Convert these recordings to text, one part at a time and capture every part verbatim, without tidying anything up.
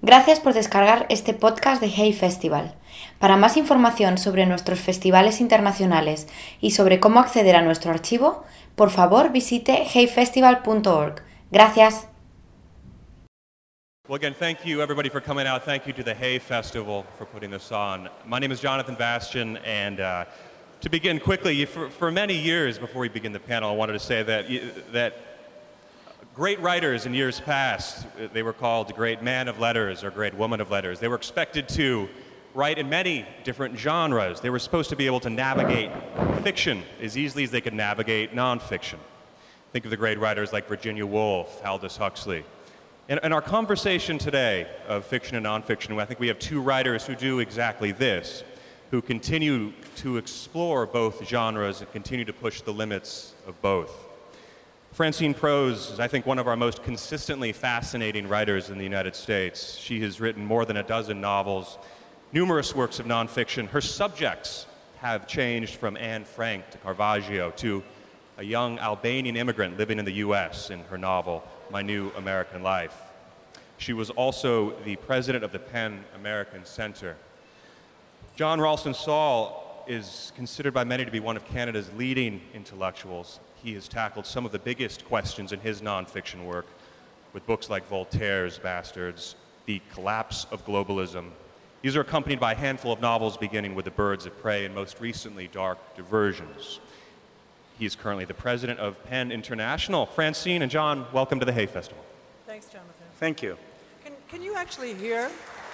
Gracias por descargar este podcast de Hey Festival. Para más información sobre nuestros festivales internacionales y sobre cómo acceder a nuestro archivo, por favor visite hey festival punto org. Gracias. Well, again, thank you everybody for coming out. Thank you to the Hey Festival for putting this on. My name is Jonathan Bastian, and uh, to begin quickly, for, for many years before we begin the panel, I wanted to say that that great writers in years past, they were called great man of letters or great woman of letters. They were expected to write in many different genres. They were supposed to be able to navigate fiction as easily as they could navigate nonfiction. Think of the great writers like Virginia Woolf, Aldous Huxley. In, in our conversation today of fiction and nonfiction, I think we have two writers who do exactly this, who continue to explore both genres and continue to push the limits of both. Francine Prose is, I think, one of our most consistently fascinating writers in the United States. She has written more than a dozen novels, numerous works of nonfiction. Her subjects have changed from Anne Frank to Caravaggio to a young Albanian immigrant living in the U S in her novel, My New American Life. She was also the president of the PEN American Center. John Ralston Saul is considered by many to be one of Canada's leading intellectuals. He has tackled some of the biggest questions in his nonfiction work with books like Voltaire's Bastards, The Collapse of Globalism. These are accompanied by a handful of novels beginning with The Birds of Prey and most recently Dark Diversions. He is currently the president of PEN International. Francine and John, welcome to the Hey Festival. Thanks, Jonathan. Thank you. Can, can you actually hear?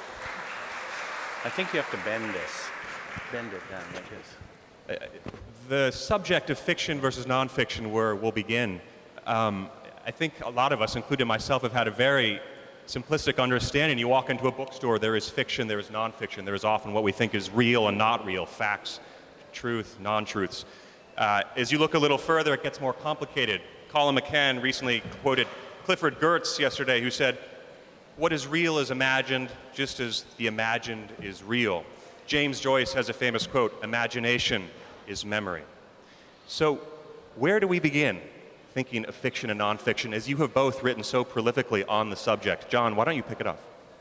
I think you have to bend this. Bend it down like this. Uh, the subject of fiction versus nonfiction, where we'll begin, um, I think a lot of us, including myself, have had a very simplistic understanding. You walk into a bookstore, there is fiction, there is nonfiction. There is often what we think is real and not real, facts, truth, non-truths. Uh, as you look a little further, it gets more complicated. Colin McCann recently quoted Clifford Geertz yesterday, who said, "What is real is imagined, just as the imagined is real." James Joyce has a famous quote, "Imagination is memory." So where do we begin thinking of fiction and nonfiction, as you have both written so prolifically on the subject? John, why don't you pick it up?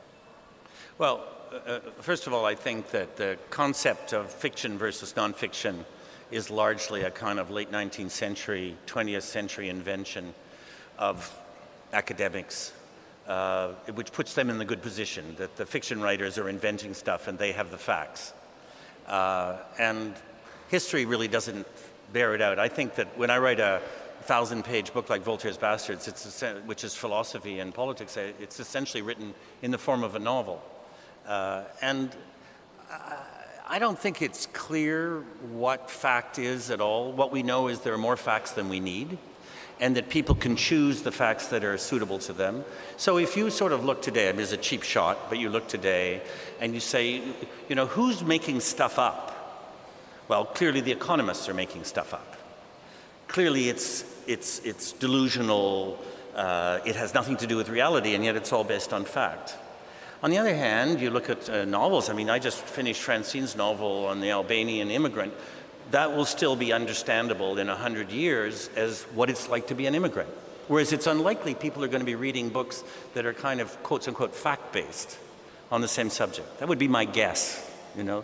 Well, uh, first of all, I think that the concept of fiction versus nonfiction is largely a kind of late nineteenth century, twentieth century invention of academics, uh, which puts them in the good position that the fiction writers are inventing stuff and they have the facts. Uh, and history really doesn't bear it out. I think that when I write a thousand-page book like Voltaire's Bastards, it's, which is philosophy and politics, it's essentially written in the form of a novel. Uh, and I don't think it's clear what fact is at all. What we know is there are more facts than we need, and that people can choose the facts that are suitable to them. So if you sort of look today, I mean, it's a cheap shot, but you look today and you say, you know, who's making stuff up? Well, clearly the economists are making stuff up. Clearly it's, it's, it's delusional, uh, it has nothing to do with reality, and yet it's all based on fact. On the other hand, you look at uh, novels. I mean, I just finished Francine's novel on the Albanian immigrant. That will still be understandable in a hundred years as what it's like to be an immigrant. Whereas it's unlikely people are going to be reading books that are kind of quotes unquote fact-based on the same subject. That would be my guess, you know.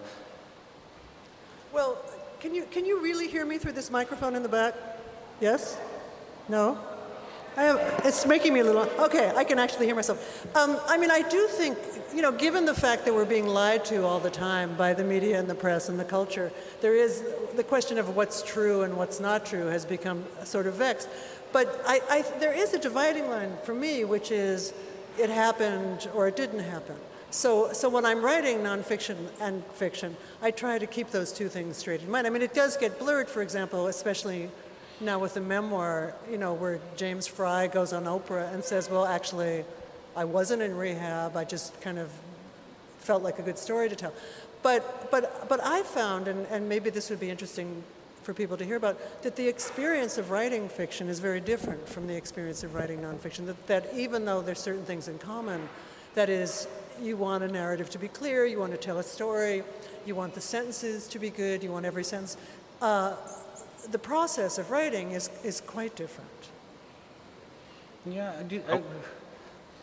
Well, can you, can you really hear me through this microphone in the back? Yes? No? I have, it's making me a little, okay, I can actually hear myself. Um, I mean, I do think, you know, given the fact that we're being lied to all the time by the media and the press and the culture, there is, the question of what's true and what's not true has become sort of vexed. But I, I, there is a dividing line for me, which is it happened or it didn't happen. So, so when I'm writing nonfiction and fiction, I try to keep those two things straight in mind. I mean, it does get blurred, for example, especially now with the memoir, you know, where James Fry goes on Oprah and says, well, actually, I wasn't in rehab, I just kind of felt like a good story to tell. But, but, but I found, and, and maybe this would be interesting for people to hear about, that the experience of writing fiction is very different from the experience of writing nonfiction. That, that even though there's certain things in common, that is, you want a narrative to be clear, you want to tell a story, you want the sentences to be good, you want every sentence. Uh, the process of writing is, is quite different. Yeah, I do, I,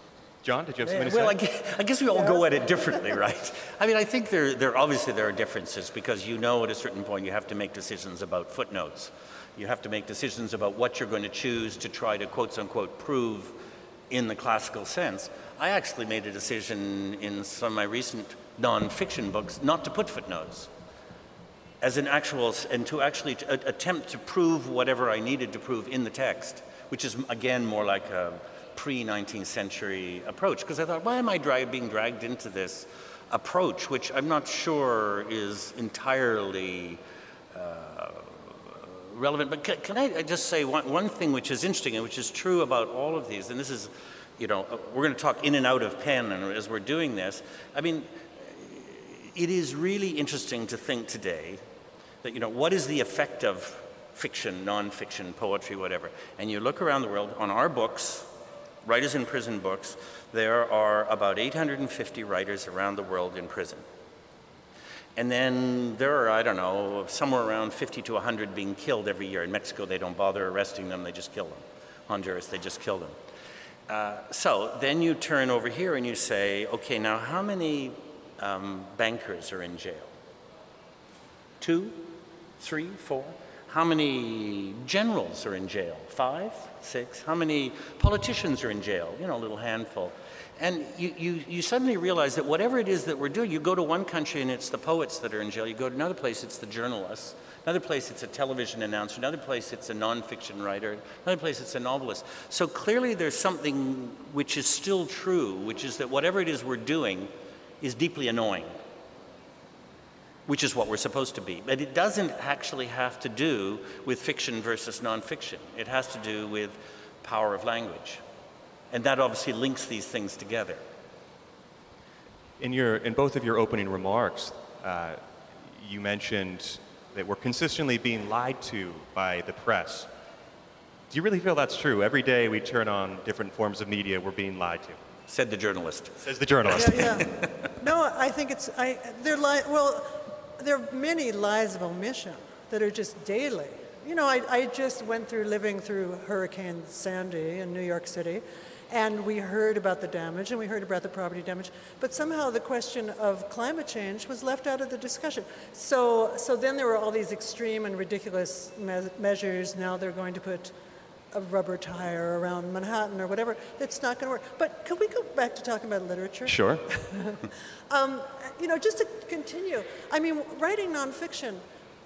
John, did you have something to well, say? I guess, I guess we all go at it differently, right? I mean, I think there, there obviously there are differences because you know at a certain point you have to make decisions about footnotes. You have to make decisions about what you're going to choose to try to quote unquote prove in the classical sense. I actually made a decision in some of my recent non-fiction books not to put footnotes as an actual, and to actually t- attempt to prove whatever I needed to prove in the text, which is again more like a pre-nineteenth century approach, because I thought, why am I dra- being dragged into this approach, which I'm not sure is entirely uh, relevant. But can, can I just say one, one thing which is interesting and which is true about all of these, and this is, you know, we're going to talk in and out of pen and as we're doing this. I mean, it is really interesting to think today that, you know, what is the effect of fiction, non-fiction, poetry, whatever. And you look around the world, on our books, Writers in Prison books, there are about eight hundred fifty writers around the world in prison. And then there are, I don't know, somewhere around fifty to one hundred being killed every year. In Mexico, they don't bother arresting them, they just kill them. Honduras, they just kill them. Uh, so then you turn over here and you say, okay, now how many um, bankers are in jail? Two? Three? Four? How many generals are in jail? Five? Six? How many politicians are in jail? You know, a little handful. And you, you, you suddenly realize that whatever it is that we're doing, you go to one country and it's the poets that are in jail. You go to another place, it's the journalists. Another place, it's a television announcer. Another place, it's a nonfiction writer. Another place, it's a novelist. So clearly there's something which is still true, which is that whatever it is we're doing is deeply annoying, which is what we're supposed to be. But it doesn't actually have to do with fiction versus nonfiction. It has to do with power of language. And that obviously links these things together. In your, in both of your opening remarks, uh, you mentioned that we're consistently being lied to by the press. Do you really feel that's true? Every day we turn on different forms of media, we're being lied to. Said the journalist. Says the journalist. Yeah, yeah. No, I think it's, I, they're li- well, there are many lies of omission that are just daily. You know, I, I just went through living through Hurricane Sandy in New York City, and we heard about the damage, and we heard about the property damage, but somehow the question of climate change was left out of the discussion. So, so then there were all these extreme and ridiculous me- measures. Now they're going to put a rubber tire around Manhattan or whatever. It's not going to work. But could we go back to talking about literature? Sure. um, you know, just to continue, I mean, writing nonfiction,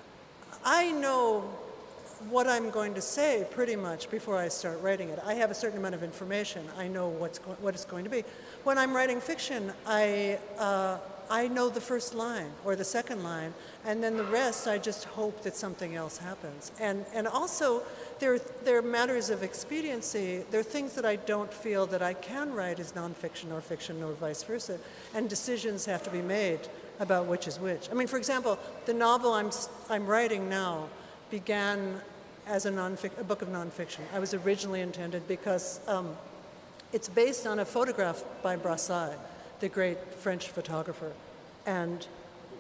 I know what I'm going to say pretty much before I start writing it. I have a certain amount of information. I know what's go- what it's going to be. When I'm writing fiction, I uh, I know the first line or the second line, and then the rest I just hope that something else happens. And and also there there are matters of expediency. There are things that I don't feel that I can write as nonfiction or fiction or vice versa, and decisions have to be made about which is which. I mean, for example, the novel I'm I'm writing now began as a, non-fic- a book of nonfiction. I was originally intended because um, it's based on a photograph by Brassai, the great French photographer. And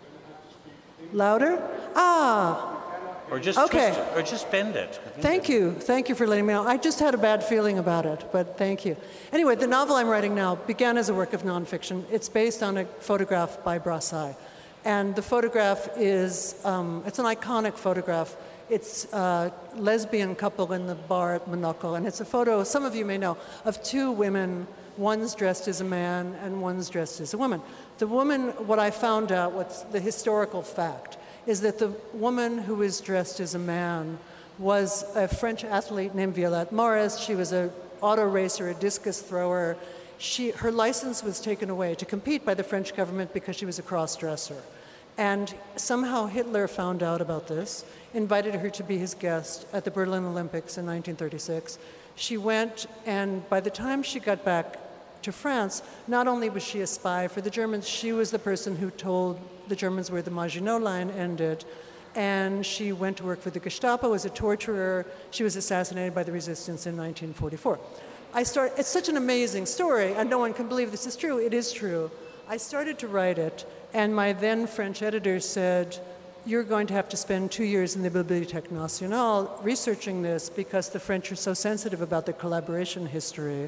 louder? Ah, Or just Okay. twist it, or just bend it. thank you. Thank you for letting me know. I just had a bad feeling about it, but thank you. Anyway, the novel I'm writing now began as a work of nonfiction. It's based on a photograph by Brassai. And the photograph is, um, it's an iconic photograph. It's a lesbian couple in the bar at Monocle, and it's a photo, some of you may know, of two women. One's dressed as a man and one's dressed as a woman. The woman, what I found out, what's the historical fact, is that the woman who was dressed as a man was a French athlete named Violette Morris. She was an auto racer, a discus thrower. She, her license was taken away to compete by the French government because she was a cross-dresser. And somehow Hitler found out about this, invited her to be his guest at the Berlin Olympics in nineteen thirty-six. She went, and by the time she got back to France, not only was she a spy for the Germans, she was the person who told the Germans where the Maginot Line ended. And she went to work for the Gestapo as a torturer. She was assassinated by the resistance in nineteen forty-four. I start, it's such an amazing story, and no one can believe this is true. It is true. I started to write it, and my then French editor said, you're going to have to spend two years in the Bibliothèque Nationale researching this because the French are so sensitive about the collaboration history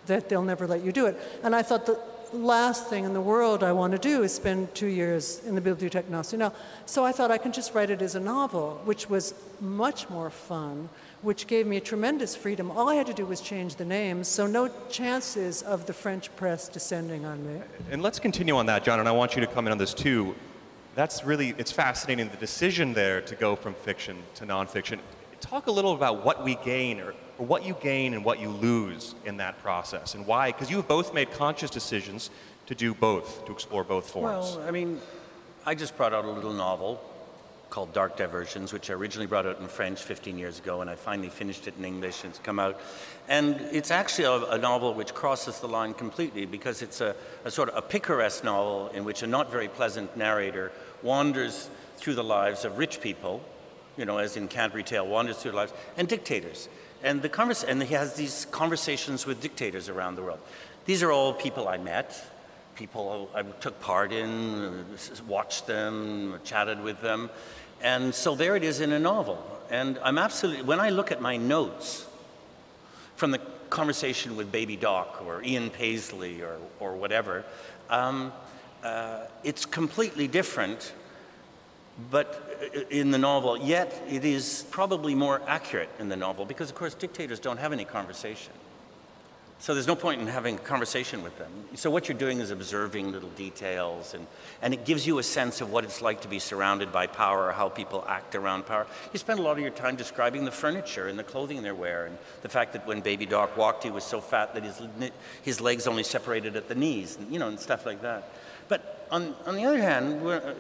that they'll never let you do it. And I thought the last thing in the world I want to do is spend two years in the Bibliothèque Nationale. So I thought I could just write it as a novel, which was much more fun, which gave me tremendous freedom. All I had to do was change the names, so no chances of the French press descending on me. And let's continue on that, John, and I want you to come in on this too. That's really, it's fascinating, the decision there to go from fiction to nonfiction. Talk a little about what we gain, or, or what you gain and what you lose in that process, and why, because you have both made conscious decisions to do both, to explore both forms. Well, I mean, I just brought out a little novel called Dark Diversions, which I originally brought out in French fifteen years ago, and I finally finished it in English, and it's come out. And it's actually a, a novel which crosses the line completely, because it's a, a sort of a picaresque novel in which a not very pleasant narrator wanders through the lives of rich people, you know, as in Canterbury Tale, wanders through their lives, and dictators. And the convers- and he has these conversations with dictators around the world. These are all people I met, people I took part in, watched them, chatted with them. And so there it is in a novel. And I'm absolutely, when I look at my notes from the conversation with Baby Doc or Ian Paisley or, or whatever, um, uh, it's completely different, but in the novel, yet it is probably more accurate in the novel, because of course dictators don't have any conversation. So there's no point in having a conversation with them. So what you're doing is observing little details, and, and it gives you a sense of what it's like to be surrounded by power, or how people act around power. You spend a lot of your time describing the furniture and the clothing they wear, and the fact that when Baby Doc walked, he was so fat that his, his legs only separated at the knees, and, you know, and stuff like that. But on, on the other hand, we're,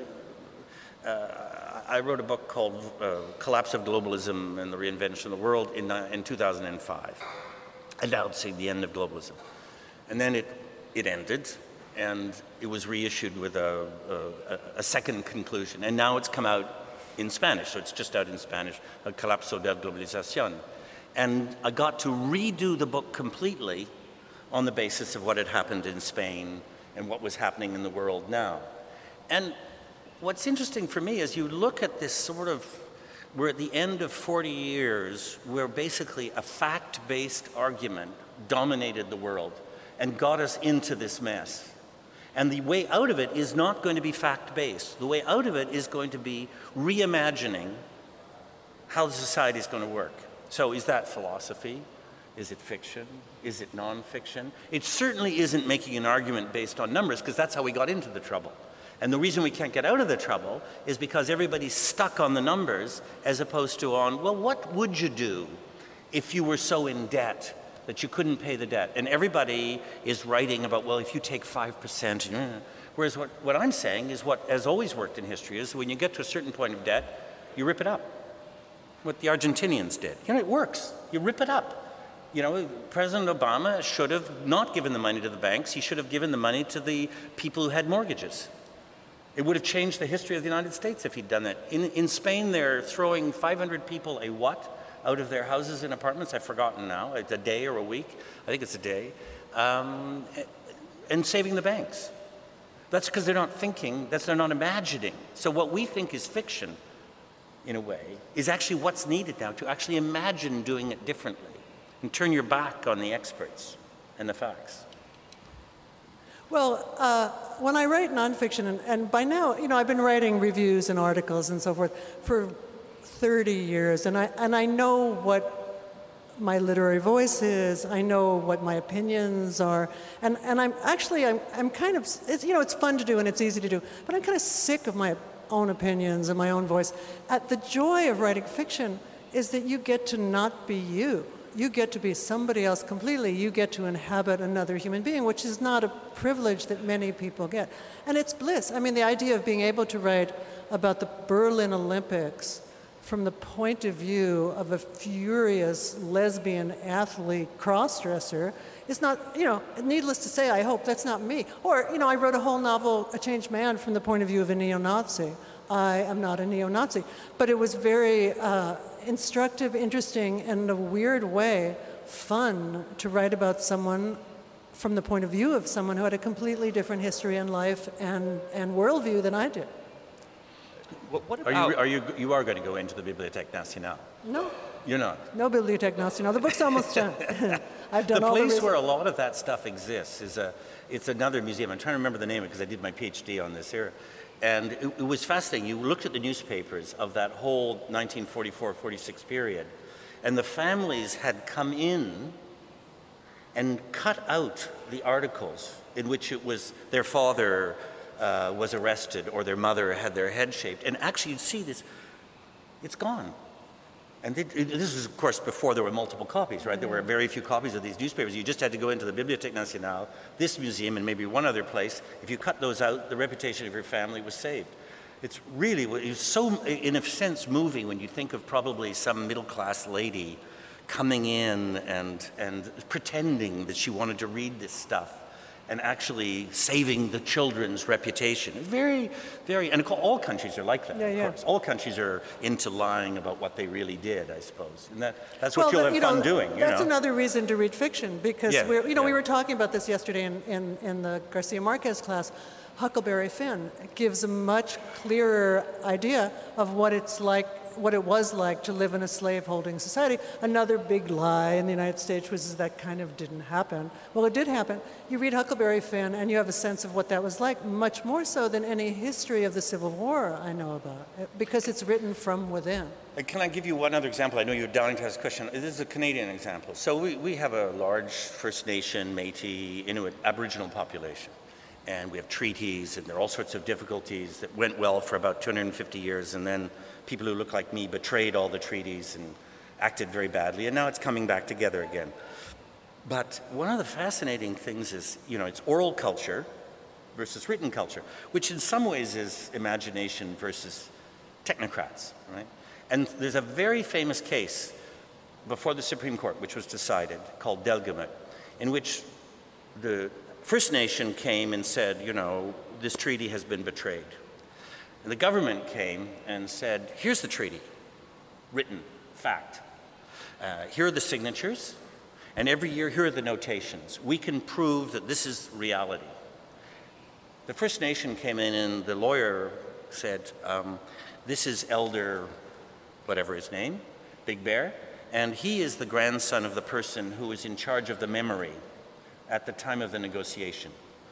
uh, I wrote a book called uh, Collapse of Globalism and the Reinvention of the World in, uh, in two thousand five. Announcing the end of globalism. And then it, it ended, and it was reissued with a, a, a second conclusion. And now it's come out in Spanish, so it's just out in Spanish, El Colapso de la Globalización. And I got to redo the book completely on the basis of what had happened in Spain and what was happening in the world now. And what's interesting for me is you look at this sort of, we're at the end of forty years where basically a fact-based argument dominated the world and got us into this mess. And the way out of it is not going to be fact-based. The way out of it is going to be reimagining how the society is going to work. So is that philosophy? Is it fiction? Is it nonfiction? It certainly isn't making an argument based on numbers, because that's how we got into the trouble. And the reason we can't get out of the trouble is because everybody's stuck on the numbers, as opposed to on, well, what would you do if you were so in debt that you couldn't pay the debt? And everybody is writing about, well, if you take five percent, whereas what, what I'm saying is what has always worked in history is when you get to a certain point of debt, you rip it up. What the Argentinians did. You know, it works. You rip it up. You know, President Obama should have not given the money to the banks. He should have given the money to the people who had mortgages. It would have changed the history of the United States if he'd done that. In, in Spain, they're throwing five hundred people a what out of their houses and apartments? I've forgotten now. It's a day or a week. I think it's a day. Um, and saving the banks. That's because they're not thinking, that's they're not imagining. So what we think is fiction, in a way, is actually what's needed now to actually imagine doing it differently and turn your back on the experts and the facts. Well, uh, when I write nonfiction, and, and by now, you know, I've been writing reviews and articles and so forth for thirty years, and I and I know what my literary voice is. I know what my opinions are, and, and I'm actually I'm I'm kind of it's, you know it's fun to do and it's easy to do, but I'm kind of sick of my own opinions and my own voice. At the joy of writing fiction is that you get to not be you. You get to be somebody else completely. You get to inhabit another human being, which is not a privilege that many people get. And it's bliss. I mean, the idea of being able to write about the Berlin Olympics from the point of view of a furious lesbian athlete cross-dresser is not, you know, needless to say, I hope that's not me. Or, you know, I wrote a whole novel, A Changed Man, from the point of view of a neo-Nazi. I am not a neo-Nazi. But it was very uh, instructive, interesting, and in a weird way, fun to write about someone from the point of view of someone who had a completely different history and life and, and worldview than I did. What, what about... Are you, are you, you are going to go into the Bibliothèque Nationale? No. You're not. No bibliotechnostio. No, the book's almost done. I've done the all the place research. where a lot of that stuff exists is a, it's another museum. I'm trying to remember the name of it because I did my PhD on this here. And it, it was fascinating. You looked at the newspapers of that whole nineteen forty-four forty-six period, and the families had come in and cut out the articles in which it was their father uh, was arrested or their mother had their head shaved. And actually, you'd see this, it's gone. And it, it, this was, of course, before there were multiple copies, right? There were very few copies of these newspapers. You just had to go into the Bibliothèque Nationale, this museum, and maybe one other place. If you cut those out, the reputation of your family was saved. It's really, it's so, in a sense, moving when you think of probably some middle-class lady coming in and, and pretending that she wanted to read this stuff and actually saving the children's reputation. Very, very, and all countries are like that, yeah, of yeah. course. All countries are into lying about what they really did, I suppose. And that, that's what well, you'll that, have you fun know, doing, you That's know. another reason to read fiction, because Yeah, we're, you know, yeah. we were talking about this yesterday in, in, in the Garcia Marquez class. Huckleberry Finn gives a much clearer idea of what it's like, what it was like to live in a slave-holding society. Another big lie in the United States was that kind of didn't happen. Well, it did happen. You read Huckleberry Finn and you have a sense of what that was like, much more so than any history of the Civil War I know about, because it's written from within. Uh, Can I give you one other example? I know you're dying to ask a question. This is a Canadian example. So we, we have a large First Nation, Métis, Inuit, Aboriginal population. And we have treaties, and there are all sorts of difficulties that went well for about two hundred fifty years, and then people who look like me betrayed all the treaties and acted very badly, and now it's coming back together again. But one of the fascinating things is, you know, it's oral culture versus written culture, which in some ways is imagination versus technocrats, right? And there's a very famous case before the Supreme Court, which was decided, called Delgamutt, in which the First Nation came and said, you know, this treaty has been betrayed. And the government came and said, here's the treaty, written, fact. Uh, here are the signatures, and every year here are the notations. We can prove that this is reality. The First Nation came in and the lawyer said, um, this is Elder, whatever his name, Big Bear, and he is the grandson of the person who was in charge of the memory at the time of the negotiation.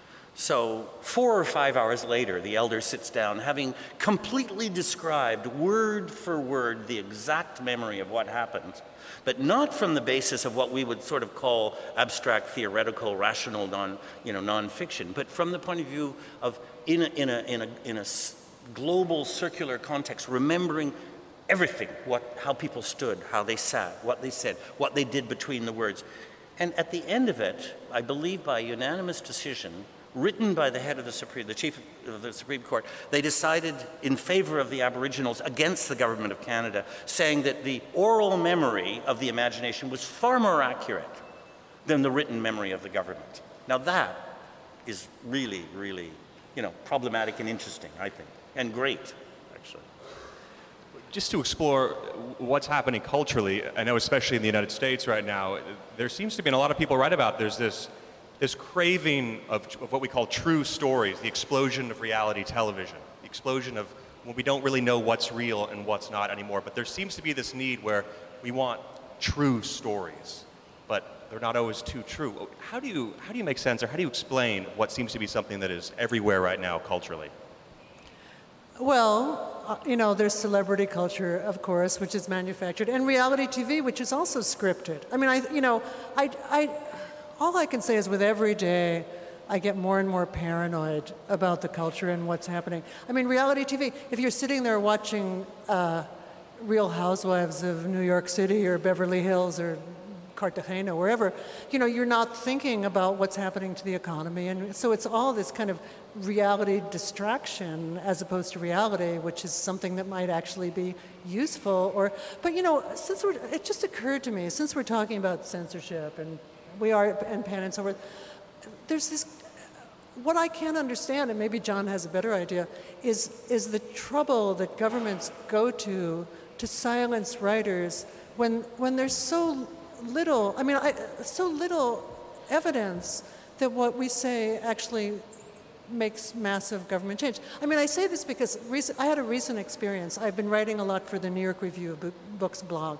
So four or five hours later, the elder sits down, having completely described word for word the exact memory of what happened, but not from the basis of what we would sort of call abstract, theoretical, rational, non, you know, nonfiction, but from the point of view of in a, in a, in a, in a global circular context, remembering everything, what, how people stood, how they sat, what they said, what they did between the words. And at the end of it, I believe by unanimous decision, written by the head of the Supreme, the chief of the Supreme Court, they decided in favor of the Aboriginals against the government of Canada, saying that the oral memory of the imagination was far more accurate than the written memory of the government. Now that is really, really, you know, problematic and interesting, I think, and great, actually. Just to explore what's happening culturally, I know especially in the United States right now, there seems to be, and a lot of people write about, there's this this craving of, of what we call true stories, the explosion of reality television, the explosion of when we don't really know what's real and what's not anymore. But there seems to be this need where we want true stories, but they're not always too true. How do you, how do you make sense, or how do you explain what seems to be something that is everywhere right now culturally? Well, uh, you know, there's celebrity culture, of course, which is manufactured, and reality T V, which is also scripted. I mean, I, you know, I, I, all I can say is with every day, I get more and more paranoid about the culture and what's happening. I mean, reality T V, if you're sitting there watching uh, Real Housewives of New York City or Beverly Hills or Cartagena, wherever, you know, you're not thinking about what's happening to the economy. And so it's all this kind of reality distraction as opposed to reality, which is something that might actually be useful. Or, but, you know, since we're, it just occurred to me, since we're talking about censorship and we are, and pen and so forth, there's this, what I can't understand, and maybe John has a better idea, is, is the trouble that governments go to to silence writers when, when there's so little, I mean, I, so little evidence that what we say actually makes massive government change. I mean, I say this because recent, I had a recent experience. I've been writing a lot for the New York Review of Books blog.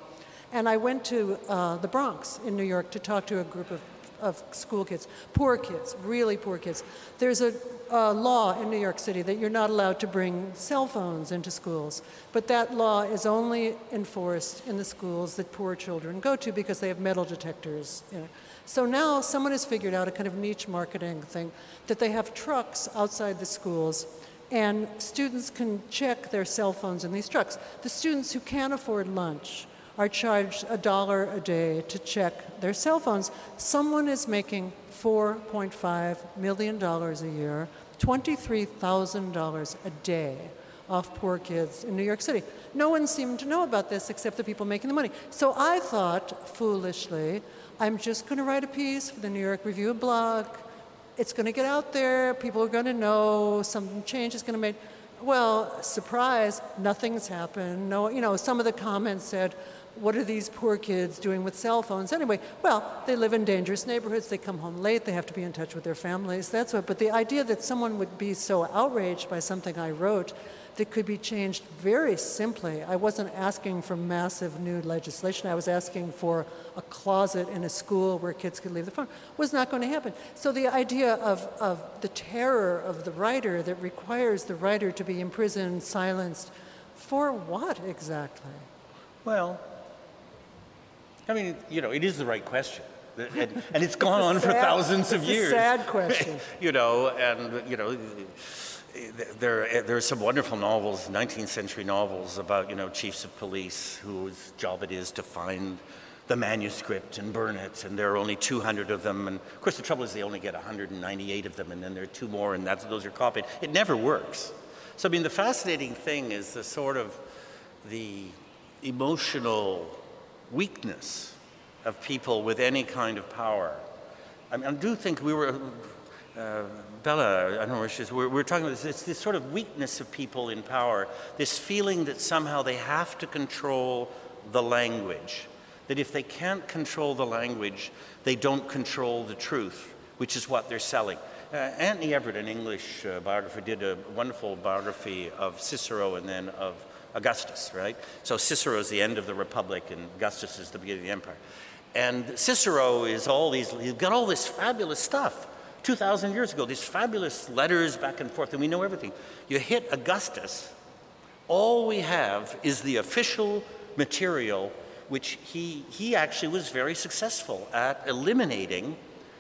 And I went to uh, the Bronx in New York to talk to a group of, of school kids, poor kids, really poor kids. There's a uh, law in New York City that you're not allowed to bring cell phones into schools, but that law is only enforced in the schools that poor children go to because they have metal detectors. You know. So now someone has figured out a kind of niche marketing thing that they have trucks outside the schools, and students can check their cell phones in these trucks. The students who can't afford lunch are charged a dollar a day to check their cell phones. Someone is making four point five million dollars a year, twenty-three thousand dollars a day off poor kids in New York City. No one seemed to know about this except the people making the money. So I thought, foolishly, I'm just going to write a piece for the New York Review blog. It's going to get out there. People are going to know. Some change is going to be made. Well, surprise, nothing's happened. No, you know, some of the comments said, what are these poor kids doing with cell phones? Anyway, well, they live in dangerous neighborhoods. They come home late. They have to be in touch with their families. That's what. But the idea that someone would be so outraged by something I wrote that could be changed very simply. I wasn't asking for massive new legislation. I was asking for a closet in a school where kids could leave the phone. Was not going to happen. So the idea of, of the terror of the writer that requires the writer to be imprisoned, silenced, for what exactly? Well, I mean, you know, it is the right question. And, and it's gone on sad, for thousands of years. It's a sad question. You know, and, you know, there, there are some wonderful novels, nineteenth century novels about, you know, chiefs of police whose job it is to find the manuscript and burn it, and there are only two hundred of them. And of course, the trouble is they only get one hundred ninety-eight of them, and then there are two more, and that's, those are copied. It never works. So, I mean, the fascinating thing is the sort of the emotional weakness of people with any kind of power. I mean, I do think we were, uh, Bella, I don't know where she is, we're, we're talking about this, it's this sort of weakness of people in power, this feeling that somehow they have to control the language, that if they can't control the language, they don't control the truth, which is what they're selling. Uh, Anthony Everett, an English uh, biographer, did a wonderful biography of Cicero and then of Augustus, right? So Cicero is the end of the Republic and Augustus is the beginning of the empire. And Cicero is all these, he's got all this fabulous stuff, two thousand years ago, these fabulous letters back and forth, and we know everything. You hit Augustus, all we have is the official material, which he, he actually was very successful at eliminating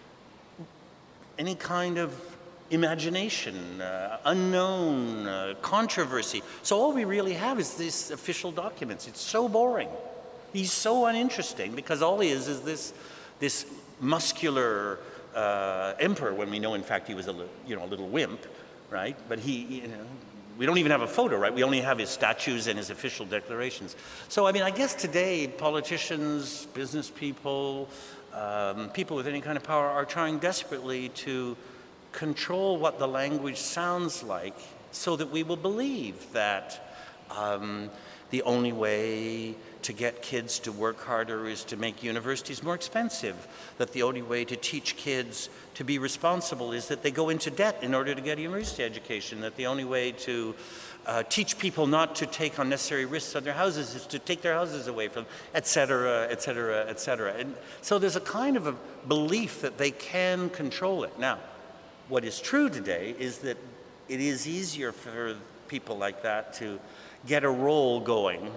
any kind of imagination, uh, unknown, uh, controversy. So all we really have is these official documents. It's so boring. He's so uninteresting because all he is is this, this muscular uh, emperor. When we know, in fact, he was a li- you know a little wimp, right? But he, you know, we don't even have a photo, right? We only have his statues and his official declarations. So I mean, I guess today politicians, business people, um, people with any kind of power are trying desperately to control what the language sounds like so that we will believe that um, the only way to get kids to work harder is to make universities more expensive, that the only way to teach kids to be responsible is that they go into debt in order to get a university education, that the only way to uh, teach people not to take unnecessary risks on their houses is to take their houses away from them, et cetera, et cetera, et cetera. And so there's a kind of a belief that they can control it. Now, what is true today is that it is easier for people like that to get a roll going,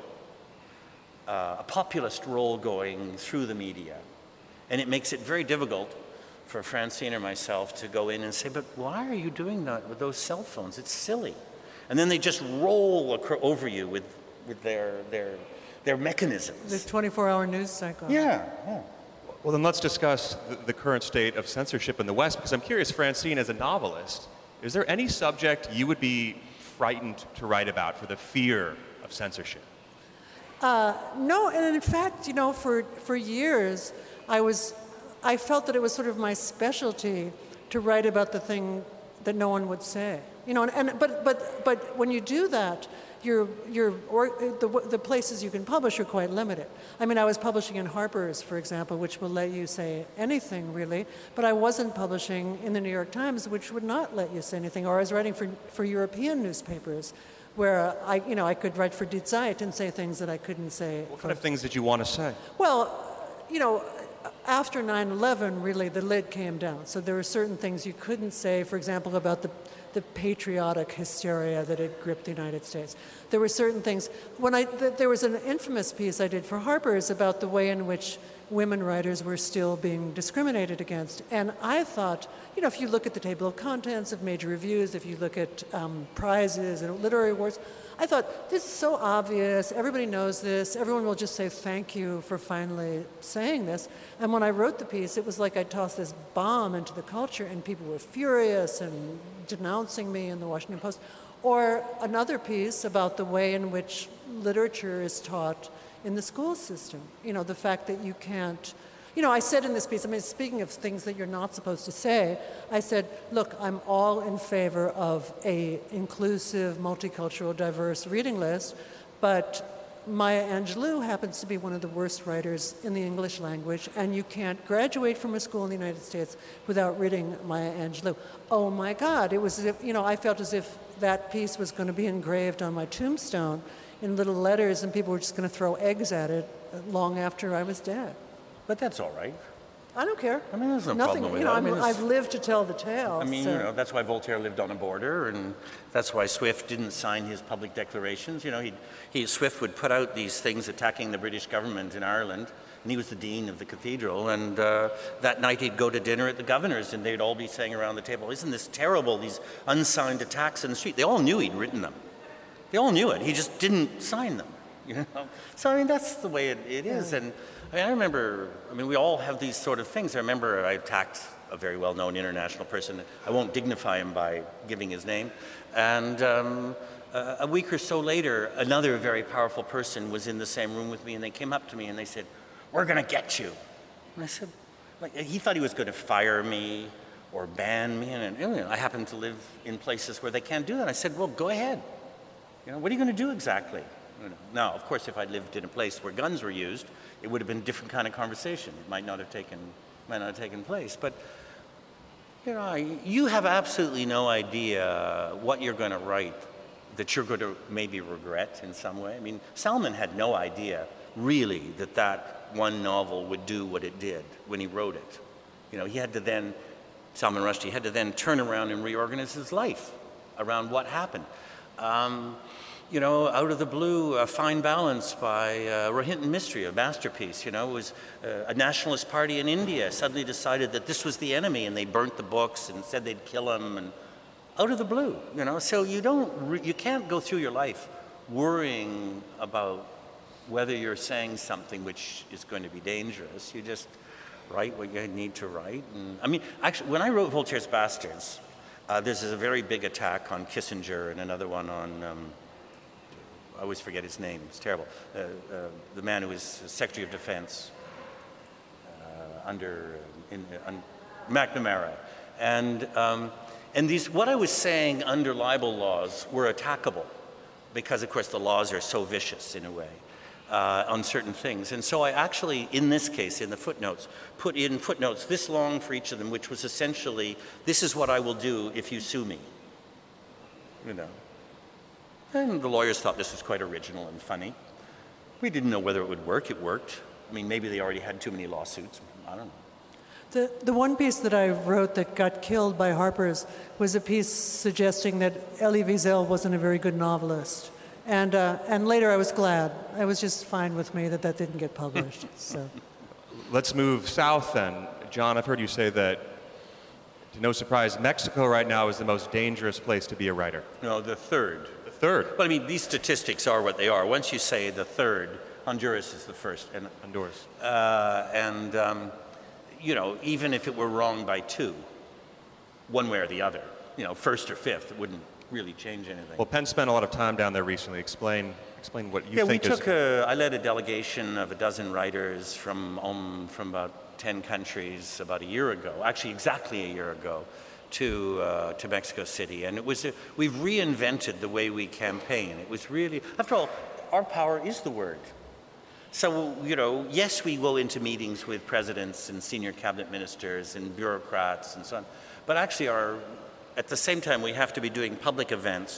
uh, a populist roll going through the media. And it makes it very difficult for Francine or myself to go in and say, but why are you doing that with those cell phones? It's silly. And then they just roll acro- over you with, with their, their, their mechanisms. The twenty-four hour news cycle. Yeah, yeah. Well, then let's discuss the, the current state of censorship in the West, because I'm curious, Francine, as a novelist, is there any subject you would be frightened to write about for the fear of censorship? Uh, no, and in fact, you know, for, for years, I was, I felt that it was sort of my specialty to write about the thing that no one would say. You know, and, and but but but when you do that, your your or, the the places you can publish are quite limited. I mean, I was publishing in Harper's, for example, which will let you say anything really, but I wasn't publishing in the New York Times, which would not let you say anything. Or I was writing for for European newspapers, where I, you know, I could write for Die Zeit and say things that I couldn't say. What kind of things did you want to say? Well, you know, after nine eleven, really, the lid came down. So there were certain things you couldn't say, for example, about the, the patriotic hysteria that had gripped the United States. There were certain things. When I, th- there was an infamous piece I did for Harper's about the way in which women writers were still being discriminated against. And I thought, you know, if you look at the table of contents of major reviews, if you look at um, prizes and literary awards, I thought, this is so obvious, everybody knows this, everyone will just say thank you for finally saying this. And when I wrote the piece, it was like I tossed this bomb into the culture and people were furious and denouncing me in the Washington Post. Or another piece about the way in which literature is taught in the school system. You know, the fact that you can't, you know, I said in this piece, I mean, speaking of things that you're not supposed to say, I said, look, I'm all in favor of a inclusive, multicultural, diverse reading list, but Maya Angelou happens to be one of the worst writers in the English language, and you can't graduate from a school in the United States without reading Maya Angelou. Oh my God, it was as if, you know, I felt as if that piece was going to be engraved on my tombstone in little letters, and people were just going to throw eggs at it long after I was dead. But that's all right. I don't care. I mean, there's no Nothing, problem with you know, that. I mean, I mean, I've lived to tell the tale. I mean, so. you know, that's why Voltaire lived on a border, and that's why Swift didn't sign his public declarations. You know, he, he Swift would put out these things attacking the British government in Ireland, and he was the dean of the cathedral, and uh, that night he'd go to dinner at the governor's, and they'd all be saying around the table, isn't this terrible, these unsigned attacks in the street? They all knew he'd written them. They all knew it. He just didn't sign them. You know? So, I mean, that's the way it, it is. And I mean, I remember, I mean, we all have these sort of things. I remember I attacked a very well-known international person. I won't dignify him by giving his name. And um, uh, a week or so later, another very powerful person was in the same room with me, and they came up to me and they said, we're going to get you. And I said, like, he thought he was going to fire me or ban me. And, and you know, I happen to live in places where they can't do that. I said, well, go ahead. You know, what are you going to do exactly? Now, of course, if I'd lived in a place where guns were used, it would have been a different kind of conversation. It might not have taken, might not have taken place. But, you know, you have absolutely no idea what you're going to write that you're going to maybe regret in some way. I mean, Salman had no idea, really, that that one novel would do what it did when he wrote it. You know, he had to then, Salman Rushdie had to then turn around and reorganize his life around what happened. Um, You know, out of the blue, A Fine Balance by uh, Rohinton Mistry, a masterpiece, you know, it was uh, a nationalist party in India suddenly decided that this was the enemy, and they burnt the books and said they'd kill him, and out of the blue, you know. So you don't, re- you can't go through your life worrying about whether you're saying something which is going to be dangerous. You just write what you need to write. And, I mean, actually, when I wrote Voltaire's Bastards, uh, there's a very big attack on Kissinger and another one on... Um, I always forget his name. It's terrible. Uh, uh, the man who was Secretary of Defense uh, under in, uh, McNamara, and um, and these what I was saying under libel laws were attackable, because of course the laws are so vicious in a way uh, on certain things. And so I actually, in this case, in the footnotes, put in footnotes this long for each of them, which was essentially, this is what I will do if you sue me. You know. And the lawyers thought this was quite original and funny. We didn't know whether it would work. It worked. I mean, maybe they already had too many lawsuits. I don't know. The, the one piece that I wrote that got killed by Harper's was a piece suggesting that Elie Wiesel wasn't a very good novelist. And, uh, and later I was glad. It was just fine with me that that didn't get published. So. Let's move south then. John, I've heard you say that, to no surprise, Mexico right now is the most dangerous place to be a writer. No, the third. Third. But I mean, these statistics are what they are. Once you say the third, Honduras is the first. And, Honduras. Uh, and, um, you know, even if it were wrong by two, one way or the other, you know, first or fifth, it wouldn't really change anything. Well, Penn spent a lot of time down there recently. Explain explain what you yeah, think we is... took a, I led a delegation of a dozen writers from, um, from about ten countries about a year ago, actually exactly a year ago, to uh, to Mexico City, and it was a, we've reinvented the way we campaign. It was really, after all, our power is the word. So, you know, yes, we go into meetings with presidents and senior cabinet ministers and bureaucrats and so on, but actually, our at the same time, we have to be doing public events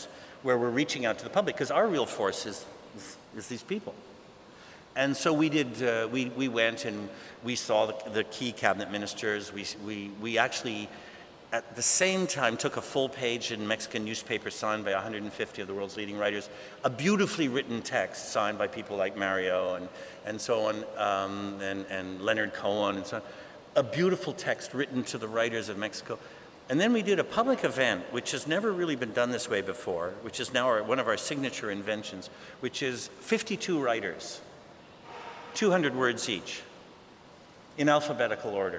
where we're reaching out to the public, because our real force is, is, is these people. And so we did, uh, we, we went and we saw the, the key cabinet ministers. We, we, we actually, at the same time, took a full page in Mexican newspaper signed by one hundred fifty of the world's leading writers, a beautifully written text signed by people like Mario and, and so on, um, and, and Leonard Cohen and so on. A beautiful text written to the writers of Mexico. And then we did a public event, which has never really been done this way before, which is now our, one of our signature inventions, which is fifty-two writers, two hundred words each, in alphabetical order.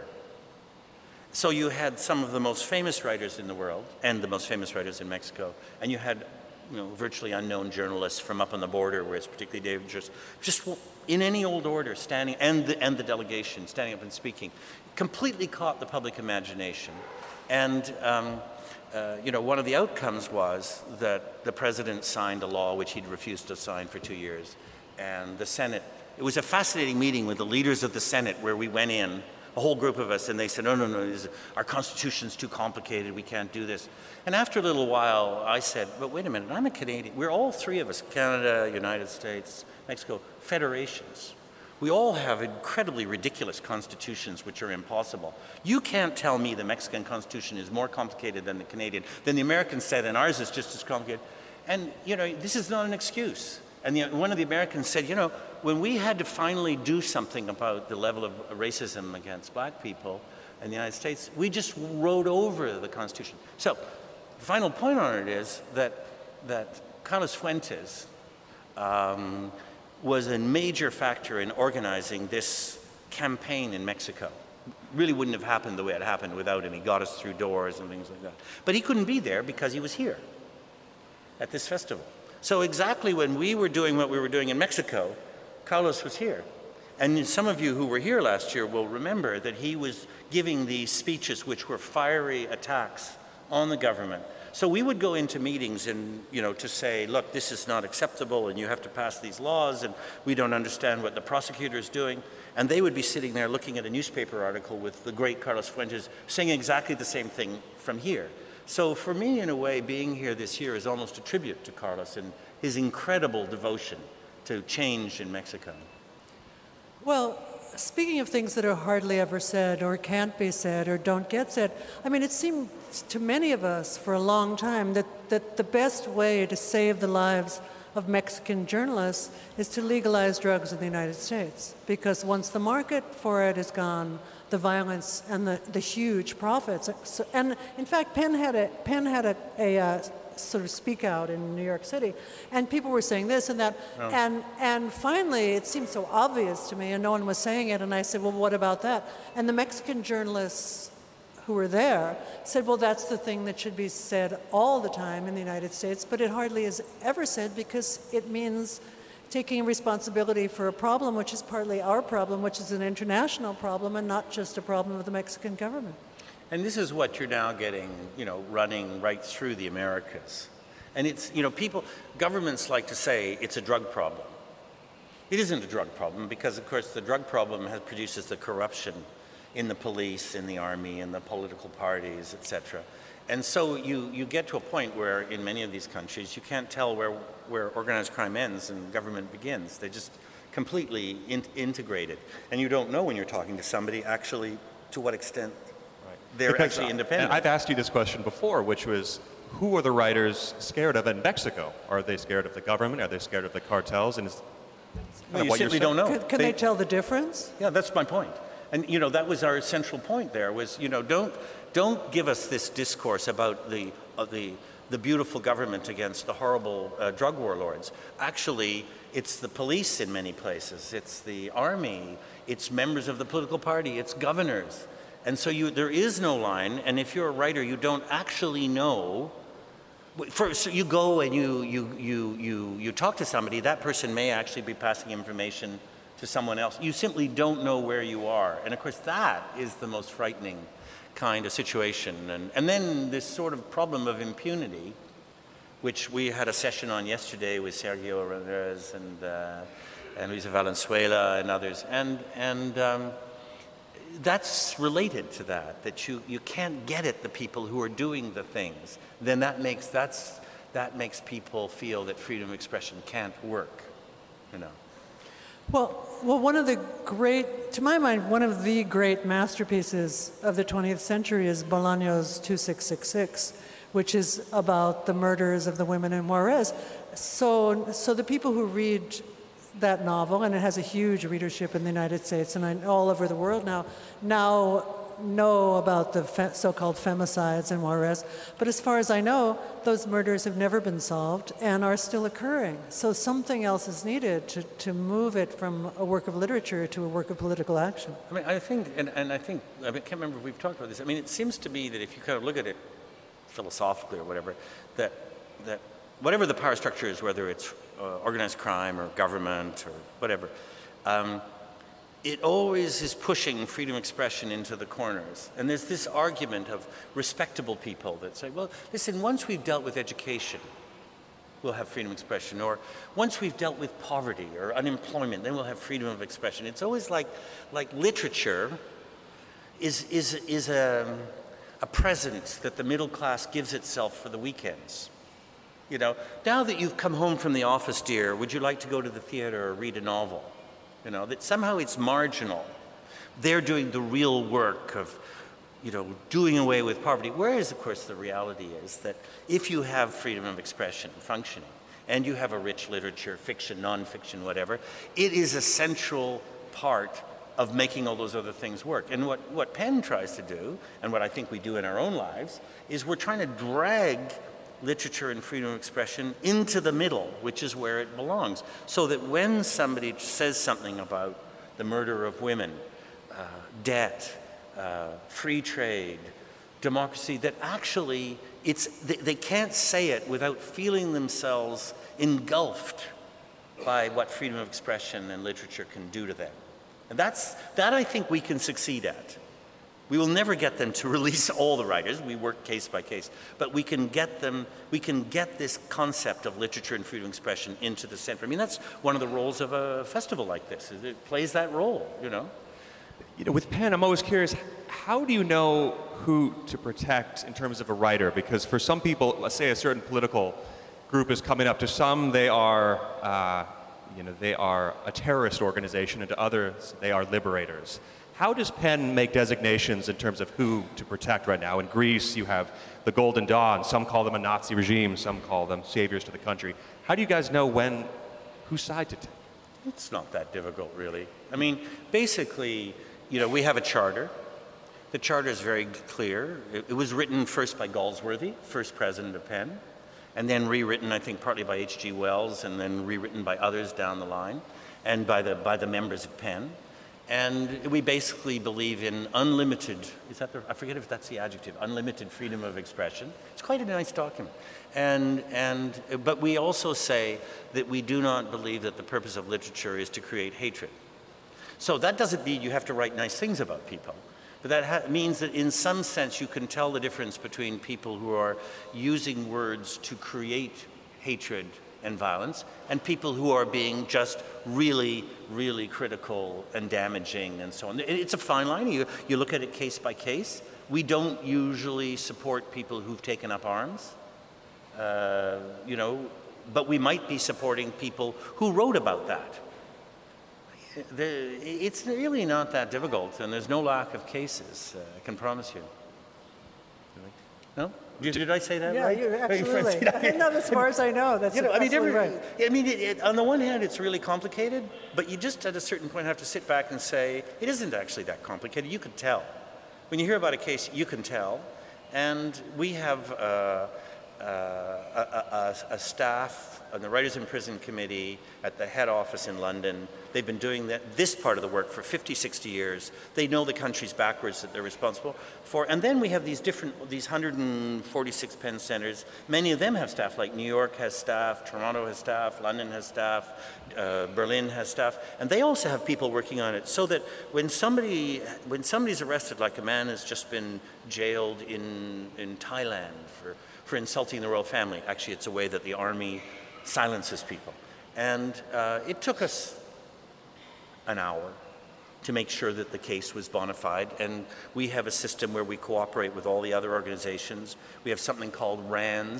So you had some of the most famous writers in the world, and the most famous writers in Mexico, and you had, you know, virtually unknown journalists from up on the border, where it's particularly dangerous, just in any old order, standing, and the, and the delegation, standing up and speaking, completely caught the public imagination. And um, uh, you know, one of the outcomes was that the president signed a law which he'd refused to sign for two years, and the Senate. It was a fascinating meeting with the leaders of the Senate, where we went in, a whole group of us, and they said, no, no, no, this, our Constitution's too complicated, we can't do this. And after a little while, I said, but wait a minute, I'm a Canadian. We're all three of us, Canada, United States, Mexico, federations. We all have incredibly ridiculous constitutions which are impossible. You can't tell me the Mexican Constitution is more complicated than the Canadian, than the Americans said, and ours is just as complicated. And, you know, this is not an excuse. And the, one of the Americans said, you know, when we had to finally do something about the level of racism against black people in the United States, we just rode over the Constitution. So the final point on it is that, that Carlos Fuentes um, was a major factor in organizing this campaign in Mexico. Really wouldn't have happened the way it happened without him. He got us through doors and things like that. But he couldn't be there because he was here at this festival. So exactly when we were doing what we were doing in Mexico, Carlos was here. And some of you who were here last year will remember that he was giving these speeches which were fiery attacks on the government. So we would go into meetings and, you know, to say, look, this is not acceptable and you have to pass these laws and we don't understand what the prosecutor is doing. And they would be sitting there looking at a newspaper article with the great Carlos Fuentes saying exactly the same thing from here. So for me, in a way, being here this year is almost a tribute to Carlos and his incredible devotion to change in Mexico. Well, speaking of things that are hardly ever said or can't be said or don't get said, I mean, it seemed to many of us for a long time that, that the best way to save the lives of Mexican journalists is to legalize drugs in the United States. Because once the market for it is gone, the violence and the, the huge profits. So, and in fact, Penn had a, Penn had a, a uh, sort of speak out in New York City, and people were saying this and that. Oh. And, and finally, it seemed so obvious to me, and no one was saying it, and I said, well, what about that? And the Mexican journalists who were there said, well, that's the thing that should be said all the time in the United States, but it hardly is ever said because it means taking responsibility for a problem which is partly our problem, which is an international problem and not just a problem of the Mexican government. And this is what you're now getting, you know, running right through the Americas. And it's, you know, people, governments like to say it's a drug problem. It isn't a drug problem because, of course, the drug problem has, produces the corruption in the police, in the army, in the political parties, et cetera. And so you, you get to a point where in many of these countries you can't tell where, where organized crime ends and government begins. They're just completely in, integrated. And you don't know when you're talking to somebody actually to what extent right. they're because, actually uh, independent. I've asked you this question before, which was, who are the writers scared of in Mexico? Are they scared of the government? Are they scared of the cartels? And is, well, you simply don't know. Can, can they, they tell the difference? Yeah, that's my point. And, you know, that was our central point there was, you know, don't, don't give us this discourse about the, uh, the, the beautiful government against the horrible uh, drug warlords. Actually, it's the police in many places. It's the army. It's members of the political party. It's governors. And so you, there is no line. And if you're a writer, you don't actually know. First, so you go and you, you, you, you, you talk to somebody. That person may actually be passing information to someone else. You simply don't know where you are. And of course, that is the most frightening kind of situation. And, and then this sort of problem of impunity, which we had a session on yesterday with Sergio Ramirez and, uh, and Luisa Valenzuela and others. And, and um, that's related to that, that you, you can't get at the people who are doing the things. Then that makes, that's, that makes people feel that freedom of expression can't work, you know. Well, well, one of the great, to my mind, one of the great masterpieces of the twentieth century is Bolaños' two six six six, which is about the murders of the women in Juarez. So, so the people who read that novel, and it has a huge readership in the United States and all over the world now, now know about the fe- so-called femicides in Juarez. But as far as I know, those murders have never been solved and are still occurring. So something else is needed to, to move it from a work of literature to a work of political action. I mean, I think, and, and I think, I can't remember if we've talked about this. I mean, it seems to me that if you kind of look at it philosophically or whatever, that that whatever the power structure is, whether it's uh, organized crime or government or whatever, um, it always is pushing freedom of expression into the corners. And there's this argument of respectable people that say, well, listen, once we've dealt with education, we'll have freedom of expression. Or once we've dealt with poverty or unemployment, then we'll have freedom of expression. It's always like, like literature is, is, is a, a present that the middle class gives itself for the weekends. You know, now that you've come home from the office, dear, would you like to go to the theater or read a novel? You know, that somehow it's marginal. They're doing the real work of, you know, doing away with poverty. Whereas, of course, the reality is that if you have freedom of expression functioning, and you have a rich literature, fiction, nonfiction, whatever, it is a central part of making all those other things work. And what, what Penn tries to do, and what I think we do in our own lives, is we're trying to drag literature and freedom of expression into the middle, which is where it belongs, so that when somebody says something about the murder of women, uh, debt, uh, free trade, democracy, that actually it's they, they can't say it without feeling themselves engulfed by what freedom of expression and literature can do to them. And that's that I think we can succeed at. We will never get them to release all the writers. We work case by case. But we can get them, we can get this concept of literature and freedom of expression into the center. I mean, that's one of the roles of a festival like this. Is it plays that role, you know? You know, with Penn, I'm always curious, how do you know who to protect in terms of a writer? Because for some people, let's say a certain political group is coming up. To some, they are, uh, you know, they are a terrorist organization, and to others, they are liberators. How does Penn make designations in terms of who to protect right now? In Greece, you have the Golden Dawn. Some call them a Nazi regime. Some call them saviors to the country. How do you guys know when, whose side to take? It's not that difficult, really. I mean, basically, you know, we have a charter. The charter is very clear. It, it was written first by Galsworthy, first president of Penn, and then rewritten, I think, partly by H G Wells, and then rewritten by others down the line, and by the by the members of Penn. And we basically believe in unlimited, is that the, I forget if that's the adjective, unlimited freedom of expression. It's quite a nice document. And, and, but we also say that we do not believe that the purpose of literature is to create hatred. So that doesn't mean you have to write nice things about people. But that ha- means that in some sense you can tell the difference between people who are using words to create hatred and violence, and people who are being just really, really critical and damaging and so on. It's a fine line. You, you look at it case by case. We don't usually support people who've taken up arms, uh, you know, but we might be supporting people who wrote about that. The, it's really not that difficult, and there's no lack of cases, uh, I can promise you. No? Did, did I say that yeah, right? Yeah, absolutely. No, as far as I know, that's you know, I mean, absolutely every, right. I mean, it, it, on the one hand, it's really complicated, but you just at a certain point have to sit back and say, it isn't actually that complicated. You can tell. When you hear about a case, you can tell. And we have uh, uh, a, a, a staff on the Writers in Prison Committee at the head office in London. They've been doing that, this part of the work for fifty, sixty years. They know the countries backwards that they're responsible for. And then we have these different, these one hundred forty-six Penn centers. Many of them have staff, like New York has staff, Toronto has staff, London has staff, uh, Berlin has staff. And they also have people working on it, so that when somebody, when somebody's arrested, like a man has just been jailed in, in Thailand for, for insulting the royal family. Actually, it's a way that the army silences people. And uh, it took us an hour to make sure that the case was bona fide. And we have a system where we cooperate with all the other organizations. We have something called RANDS,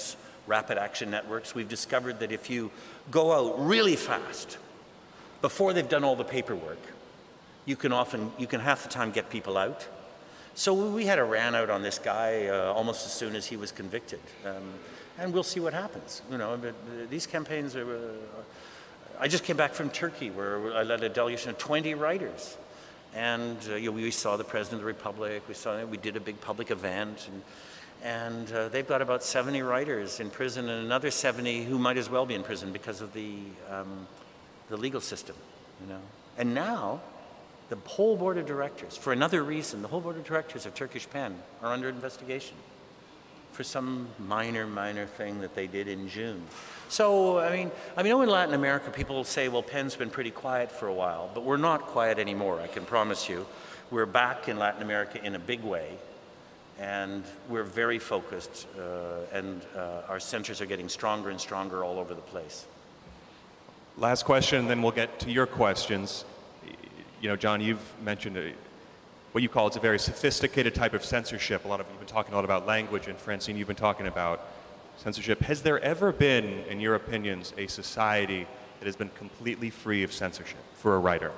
rapid action networks. We've discovered that if you go out really fast, before they've done all the paperwork, you can often, you can half the time get people out. So we had a ran out on this guy uh, almost as soon as he was convicted. Um, and we'll see what happens. You know, but these campaigns are, uh, I just came back from Turkey where I led a delegation of twenty writers. And uh, you know, we saw the President of the Republic, we saw, we did a big public event, and, and uh, they've got about seventy writers in prison and another seventy who might as well be in prison because of the, um, the legal system, you know. And now, the whole board of directors, for another reason, the whole board of directors of Turkish Pen are under investigation for some minor, minor thing that they did in June. So, I mean, I mean, I know in Latin America people say, well, Pen's been pretty quiet for a while, but we're not quiet anymore, I can promise you. We're back in Latin America in a big way, and we're very focused, uh, and uh, our centers are getting stronger and stronger all over the place. Last question, then we'll get to your questions. You know, John, you've mentioned a, what you call it's a very sophisticated type of censorship. A lot of you've been talking a lot about language, and Francine, you've been talking about censorship. Has there ever been, in your opinions, a society that has been completely free of censorship for a writer?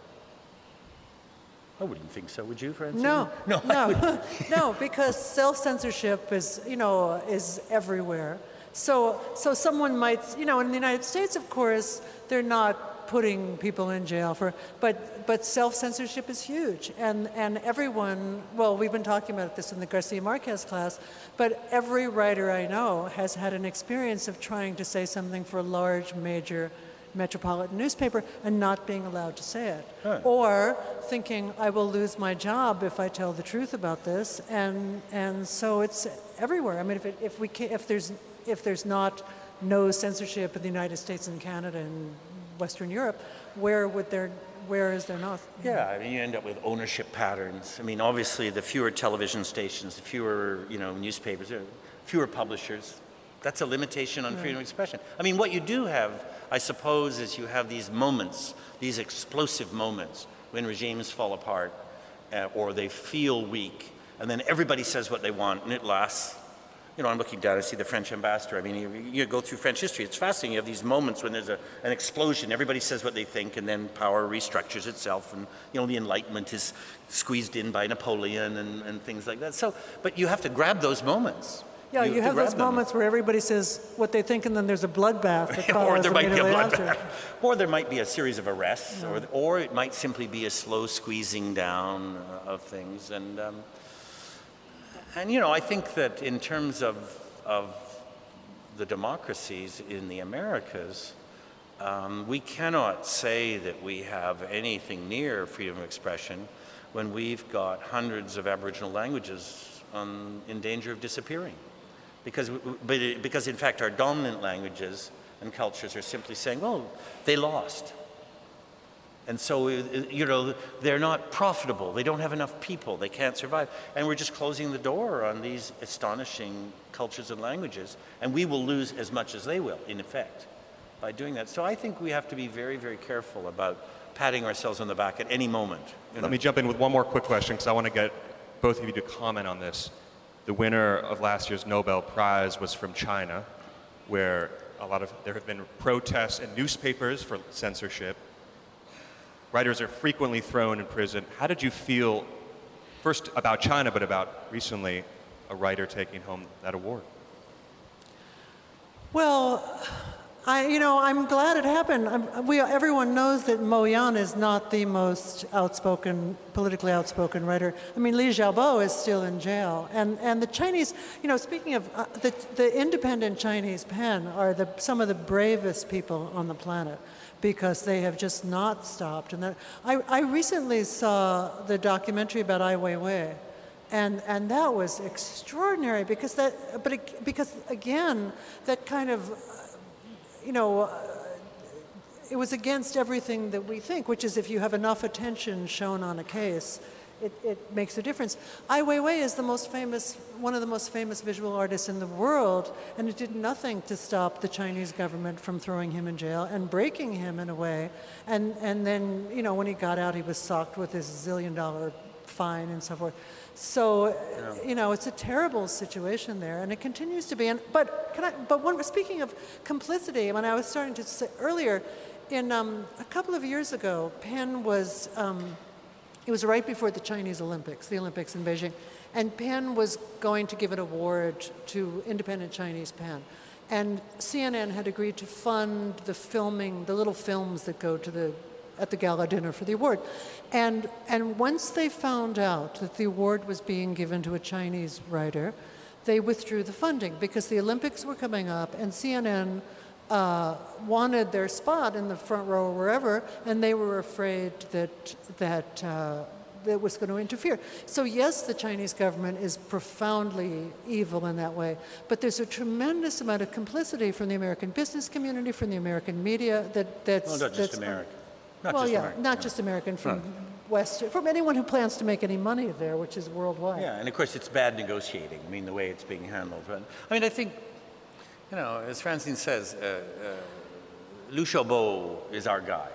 I wouldn't think so. Would you, Francine? No, no, no, no, because self-censorship is, you know, is everywhere. So, so someone might, you know, in the United States, of course, they're not putting people in jail for, but but self-censorship is huge, and and everyone. Well, we've been talking about this in the Garcia Marquez class, but every writer I know has had an experience of trying to say something for a large, major metropolitan newspaper and not being allowed to say it, huh. or thinking I will lose my job if I tell the truth about this, and and so it's everywhere. I mean, if it, if we can, if there's if there's not no censorship in the United States and Canada and Western Europe, where would there, where is there not? Yeah, I mean, you end up with ownership patterns. I mean, obviously, the fewer television stations, the fewer, you know, newspapers, fewer publishers, that's a limitation on right. freedom of expression. I mean, what you do have, I suppose, is you have these moments, these explosive moments when regimes fall apart uh, or they feel weak, and then everybody says what they want, and it lasts. You know, I'm looking down, I see the French ambassador. I mean, you, you go through French history, it's fascinating. You have these moments when there's a, an explosion, everybody says what they think, and then power restructures itself, and, you know, the Enlightenment is squeezed in by Napoleon and, and things like that. So, but you have to grab those moments. Yeah, you, you have, have those moments them. where everybody says what they think, and then there's a bloodbath that follows. Or there might be a bloodbath. After. Or there might be a series of arrests, yeah. or, or it might simply be a slow squeezing down of things. And, um, And, you know, I think that in terms of, of the democracies in the Americas, um, we cannot say that we have anything near freedom of expression when we've got hundreds of Aboriginal languages on, in danger of disappearing. Because, but it, because, in fact, our dominant languages and cultures are simply saying, well, they lost. And so, you know, they're not profitable. They don't have enough people. They can't survive. And we're just closing the door on these astonishing cultures and languages. And we will lose as much as they will, in effect, by doing that. So I think we have to be very, very careful about patting ourselves on the back at any moment. You know? Let me jump in with one more quick question, because I want to get both of you to comment on this. The winner of last year's Nobel Prize was from China, where a lot of there have been protests in newspapers for censorship. Writers are frequently thrown in prison. How did you feel, first about China, but about recently a writer taking home that award? Well, I, you know, I'm glad it happened. I'm, we, everyone knows that Mo Yan is not the most outspoken, politically outspoken writer. I mean, Li Xiaobo is still in jail. And, and the Chinese, you know, speaking of, uh, the, the independent Chinese pen are the, some of the bravest people on the planet, because they have just not stopped. And that, I, I recently saw the documentary about Ai Weiwei, and and that was extraordinary because that, but it, because again, that kind of, you know, uh, it was against everything that we think, which is if you have enough attention shown on a case, it, it makes a difference. Ai Weiwei is the most famous, one of the most famous visual artists in the world, and it did nothing to stop the Chinese government from throwing him in jail and breaking him in a way. And and then, you know, when he got out, he was socked with his zillion dollar fine and so forth. So, yeah. you know, it's a terrible situation there, and it continues to be. And but can I? But one, speaking of complicity, when I was starting to say earlier, in um, a couple of years ago, Penn was. Um, it was right before the Chinese Olympics, the Olympics in Beijing, and Penn was going to give an award to independent Chinese Penn. And C N N had agreed to fund the filming, the little films that go to the, at the gala dinner for the award. And, and once they found out that the award was being given to a Chinese writer, they withdrew the funding because the Olympics were coming up and C N N uh, wanted their spot in the front row or wherever, and they were afraid that, that, uh, that was going to interfere. So yes, the Chinese government is profoundly evil in that way, but there's a tremendous amount of complicity from the American business community, from the American media, that, that's... Well, not just that's, American. Not well, just yeah, American, not no. just American, from No. West, from anyone who plans to make any money there, which is worldwide. Yeah, and of course it's bad negotiating, I mean, the way it's being handled. But, I mean, I think, you know, as Francine says, uh, uh, Liu Xiaobo is our guy.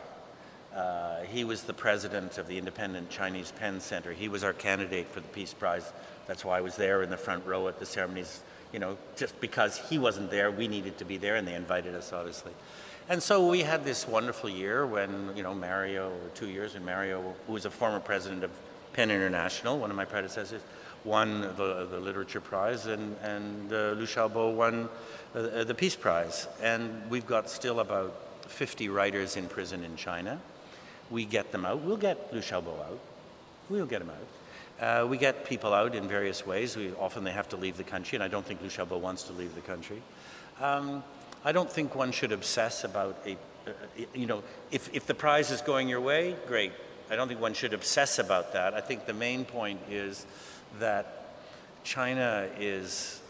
Uh, he was the president of the Independent Chinese Penn Center. He was our candidate for the Peace Prize. That's why I was there in the front row at the ceremonies. You know, just because he wasn't there, we needed to be there, and they invited us, obviously. And so we had this wonderful year when, you know, Mario, or two years, and Mario, who was a former president of Penn International, one of my predecessors, won the, the Literature Prize, and, and uh, Liu Xiaobo won uh, the Peace Prize. And we've got still about fifty writers in prison in China. We get them out. We'll get Liu Xiaobo out. We'll get him out. Uh, we get people out in various ways. We, often they have to leave the country, and I don't think Liu Xiaobo wants to leave the country. Um, I don't think one should obsess about a, uh, you know, if, if the prize is going your way, great. I don't think one should obsess about that. I think the main point is that China is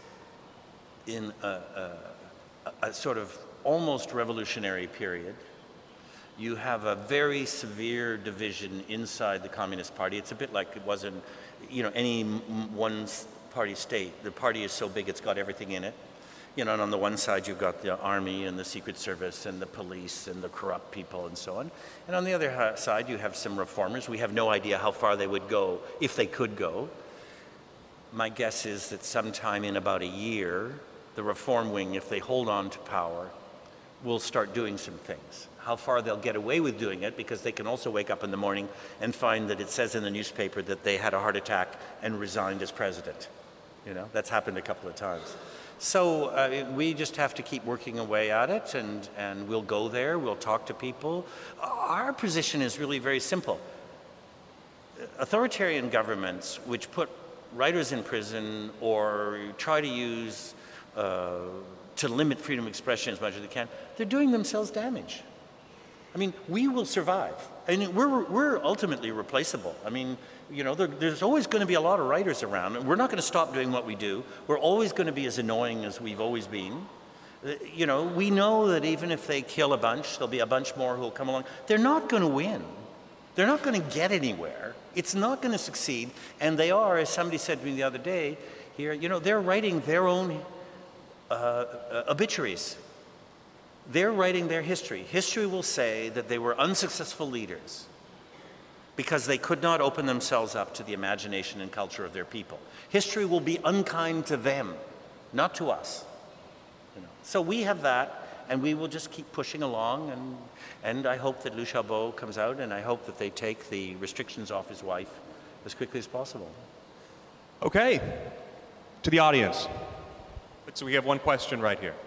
in a, a, a sort of almost revolutionary period. You have a very severe division inside the Communist Party. It's a bit like it was in, you know, any one-party state. The party is so big it's got everything in it. You know, and on the one side you've got the army and the Secret Service and the police and the corrupt people and so on. And on the other side you have some reformers. We have no idea how far they would go, if they could go. My guess is that sometime in about a year, the reform wing, if they hold on to power, will start doing some things. How far they'll get away with doing it, because they can also wake up in the morning and find that it says in the newspaper that they had a heart attack and resigned as president. You know, that's happened a couple of times. So uh, we just have to keep working away at it, and, and we'll go there, we'll talk to people. Our position is really very simple. Authoritarian governments which put writers in prison or try to use, uh, to limit freedom of expression as much as they can, they're doing themselves damage. I mean, we will survive. I mean, we're, we're ultimately replaceable. I mean, you know, there, there's always going to be a lot of writers around. We're not going to stop doing what we do. We're always going to be as annoying as we've always been. You know, we know that even if they kill a bunch, there'll be a bunch more who will come along. They're not going to win. They're not going to get anywhere. It's not going to succeed. And they are, as somebody said to me the other day here, you know, they're writing their own uh, uh, obituaries. They're writing their history. History will say that they were unsuccessful leaders because they could not open themselves up to the imagination and culture of their people. History will be unkind to them, not to us. You know. So we have that, and we will just keep pushing along, and, and I hope that Liu Xiaobo comes out, and I hope that they take the restrictions off his wife as quickly as possible. Okay, to the audience. So we have one question right here.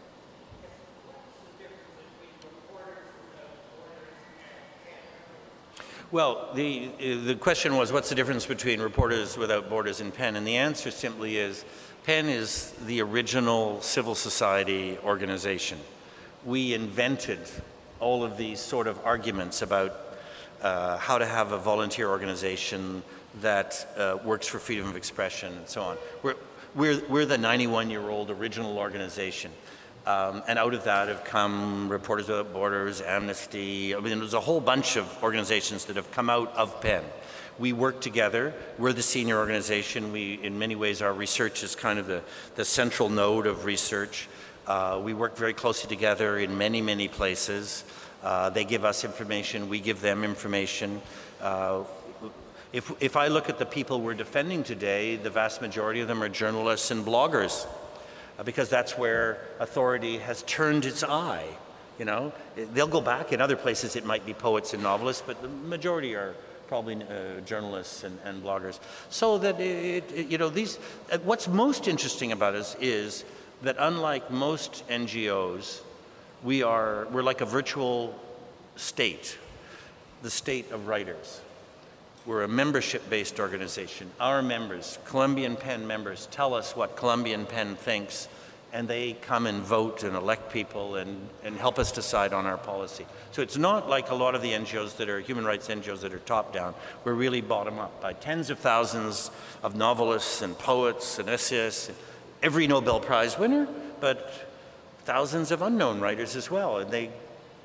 Well, the, the question was, what's the difference between Reporters Without Borders and Penn? And the answer simply is, Penn is the original civil society organization. We invented all of these sort of arguments about uh, how to have a volunteer organization that uh, works for freedom of expression and so on. We're, we're, we're the ninety-one-year-old original organization. Um, and out of that have come Reporters Without Borders, Amnesty. I mean, there's a whole bunch of organizations that have come out of Penn. We work together. We're the senior organization. We, in many ways, our research is kind of the, the central node of research. Uh, we work very closely together in many, many places. Uh, they give us information. We give them information. Uh, If, if I look at the people we're defending today, the vast majority of them are journalists and bloggers, uh, because that's where authority has turned its eye. You know, they'll go back. In other places, it might be poets and novelists, but the majority are probably uh, journalists and, and bloggers. So that, it, it, you know, these, uh, what's most interesting about us is that unlike most N G Os, we are, we're like a virtual state, the state of writers. We're a membership-based organization. Our members, Columbian Pen members, tell us what Columbian Pen thinks, and they come and vote and elect people and, and help us decide on our policy. So it's not like a lot of the N G Os that are human rights N G Os that are top-down. We're really bottom-up by tens of thousands of novelists and poets and essayists, and every Nobel Prize winner, but thousands of unknown writers as well. And they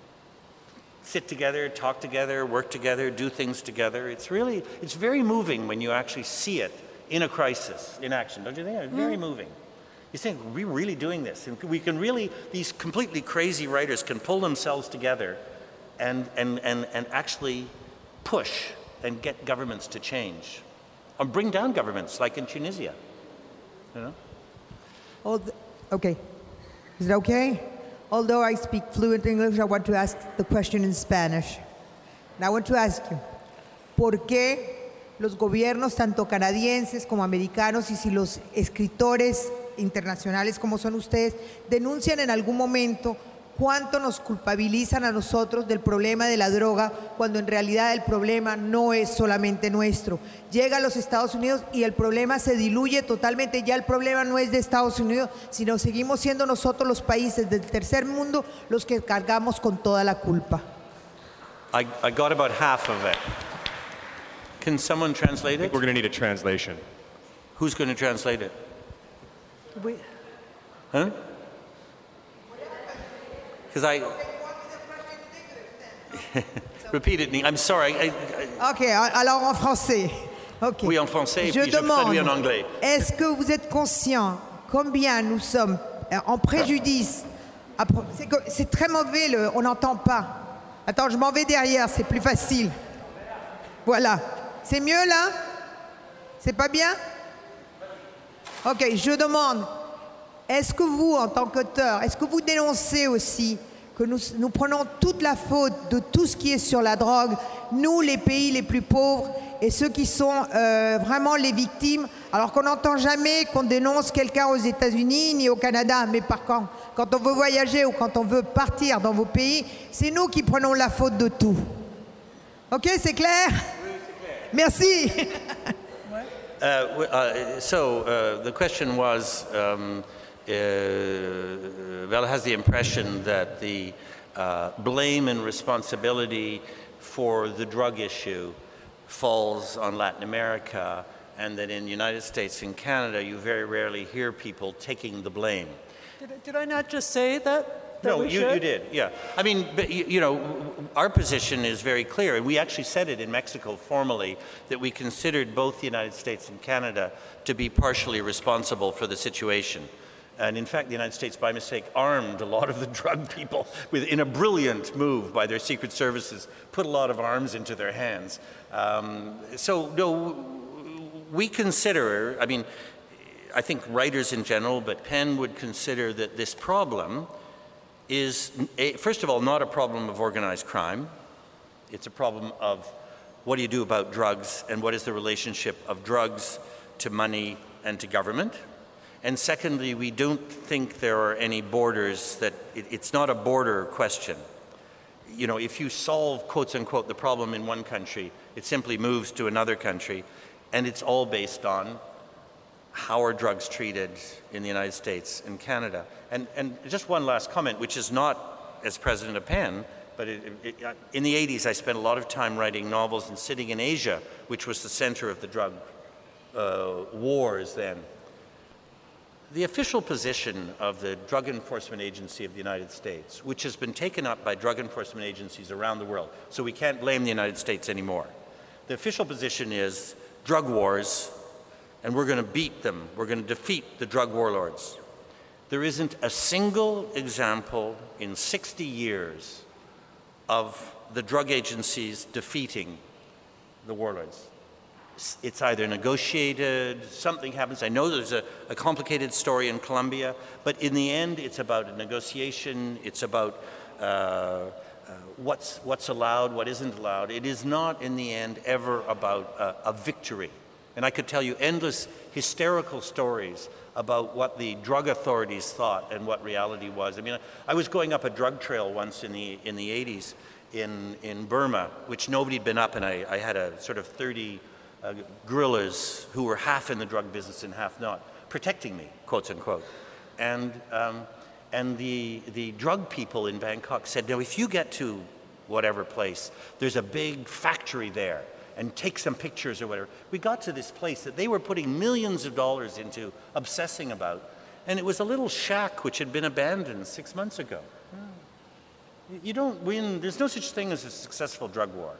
sit together, talk together, work together, do things together. It's really, it's very moving when you actually see it in a crisis, in action. Don't you think? It's very mm. moving. You think, we're really doing this. And we can really, these completely crazy writers can pull themselves together and, and, and, and actually push and get governments to change. Or bring down governments, like in Tunisia. You know? Oh, the, okay. Is it okay? Although I speak fluent English, I want to ask the question in Spanish. And I want to ask you, ¿por qué los gobiernos, tanto canadienses como americanos, y si los escritores internacionales como son ustedes, denuncian en algún momento cuánto nos culpabilizan a nosotros del problema de la droga, cuando en realidad el problema no es solamente nuestro? Llega a los Estados Unidos y el problema se diluye totalmente. Ya el problema no es de Estados Unidos, sino seguimos siendo nosotros los países del tercer mundo los que cargamos con toda la culpa. I, I got about half of it. Can someone translate it? I think we're going to need a translation. Who's going to translate it? We, Huh? Because I... Repeat it, I'm sorry. I, I, Ok, alors en français. Okay. Oui, en français, et je puis demande, je traduis en anglais. Est-ce que vous êtes conscient combien nous sommes en préjudice? C'est, c'est très mauvais, le, on n'entend pas. Attends, je m'en vais derrière, c'est plus facile. Voilà. C'est mieux là? C'est pas bien? Ok, je demande, est-ce que vous, en tant qu'auteur, est-ce que vous dénoncez aussi que nous, nous prenons toute la faute de tout ce qui est sur la drogue, nous, les pays les plus pauvres, et ceux qui sont euh, vraiment les victimes, alors qu'on n'entend jamais qu'on dénonce quelqu'un aux États-Unis ni au Canada, mais par contre, quand on veut voyager ou quand on veut partir dans vos pays, c'est nous qui prenons la faute de tout. Ok, c'est clair? Oui, c'est clair. Merci. Uh, uh, so uh, the question was, um, uh, Bella has the impression that the uh, blame and responsibility for the drug issue falls on Latin America, and that in the United States and Canada you very rarely hear people taking the blame. did, did I not just say that? That no, we you, should? you did, yeah. I mean, but, you, you know, our position is very clear, and we actually said it in Mexico formally, that we considered both the United States and Canada to be partially responsible for the situation. And in fact, the United States, by mistake, armed a lot of the drug people with, in a brilliant move by their secret services, put a lot of arms into their hands. Um, so, no, we consider, I mean, I think writers in general, but Penn would consider that this problem is, a, first of all, not a problem of organized crime. It's a problem of what do you do about drugs and what is the relationship of drugs to money and to government. And secondly, we don't think there are any borders, that it, it's not a border question. You know, if you solve, quotes unquote, the problem in one country, it simply moves to another country, and it's all based on how are drugs treated in the United States and Canada. And, and just one last comment, which is not as president of Penn, but it, it, in the eighties I spent a lot of time writing novels and sitting in Asia, which was the center of the drug uh, wars then. The official position of the Drug Enforcement Agency of the United States, which has been taken up by drug enforcement agencies around the world, so we can't blame the United States anymore. The official position is drug wars, and we're going to beat them. We're going to defeat the drug warlords. There isn't a single example in sixty years of the drug agencies defeating the warlords. it's either negotiated, something happens. I know there's a, a complicated story in Colombia, but in the end, it's about a negotiation. It's about uh, uh, what's, what's allowed, what isn't allowed. It is not, in the end, ever about a, a victory. And I could tell you endless hysterical stories about what the drug authorities thought and what reality was. I mean, I was going up a drug trail once in the in the eighties in, in Burma, which nobody had been up, and I, I had a sort of thirty uh, guerrillas who were half in the drug business and half not, protecting me, quotes unquote. And um, and the the drug people in Bangkok said, now if you get to whatever place, there's a big factory there, and take some pictures or whatever. We got to this place that they were putting millions of dollars into, obsessing about, and it was a little shack which had been abandoned six months ago. You don't win, there's no such thing as a successful drug war.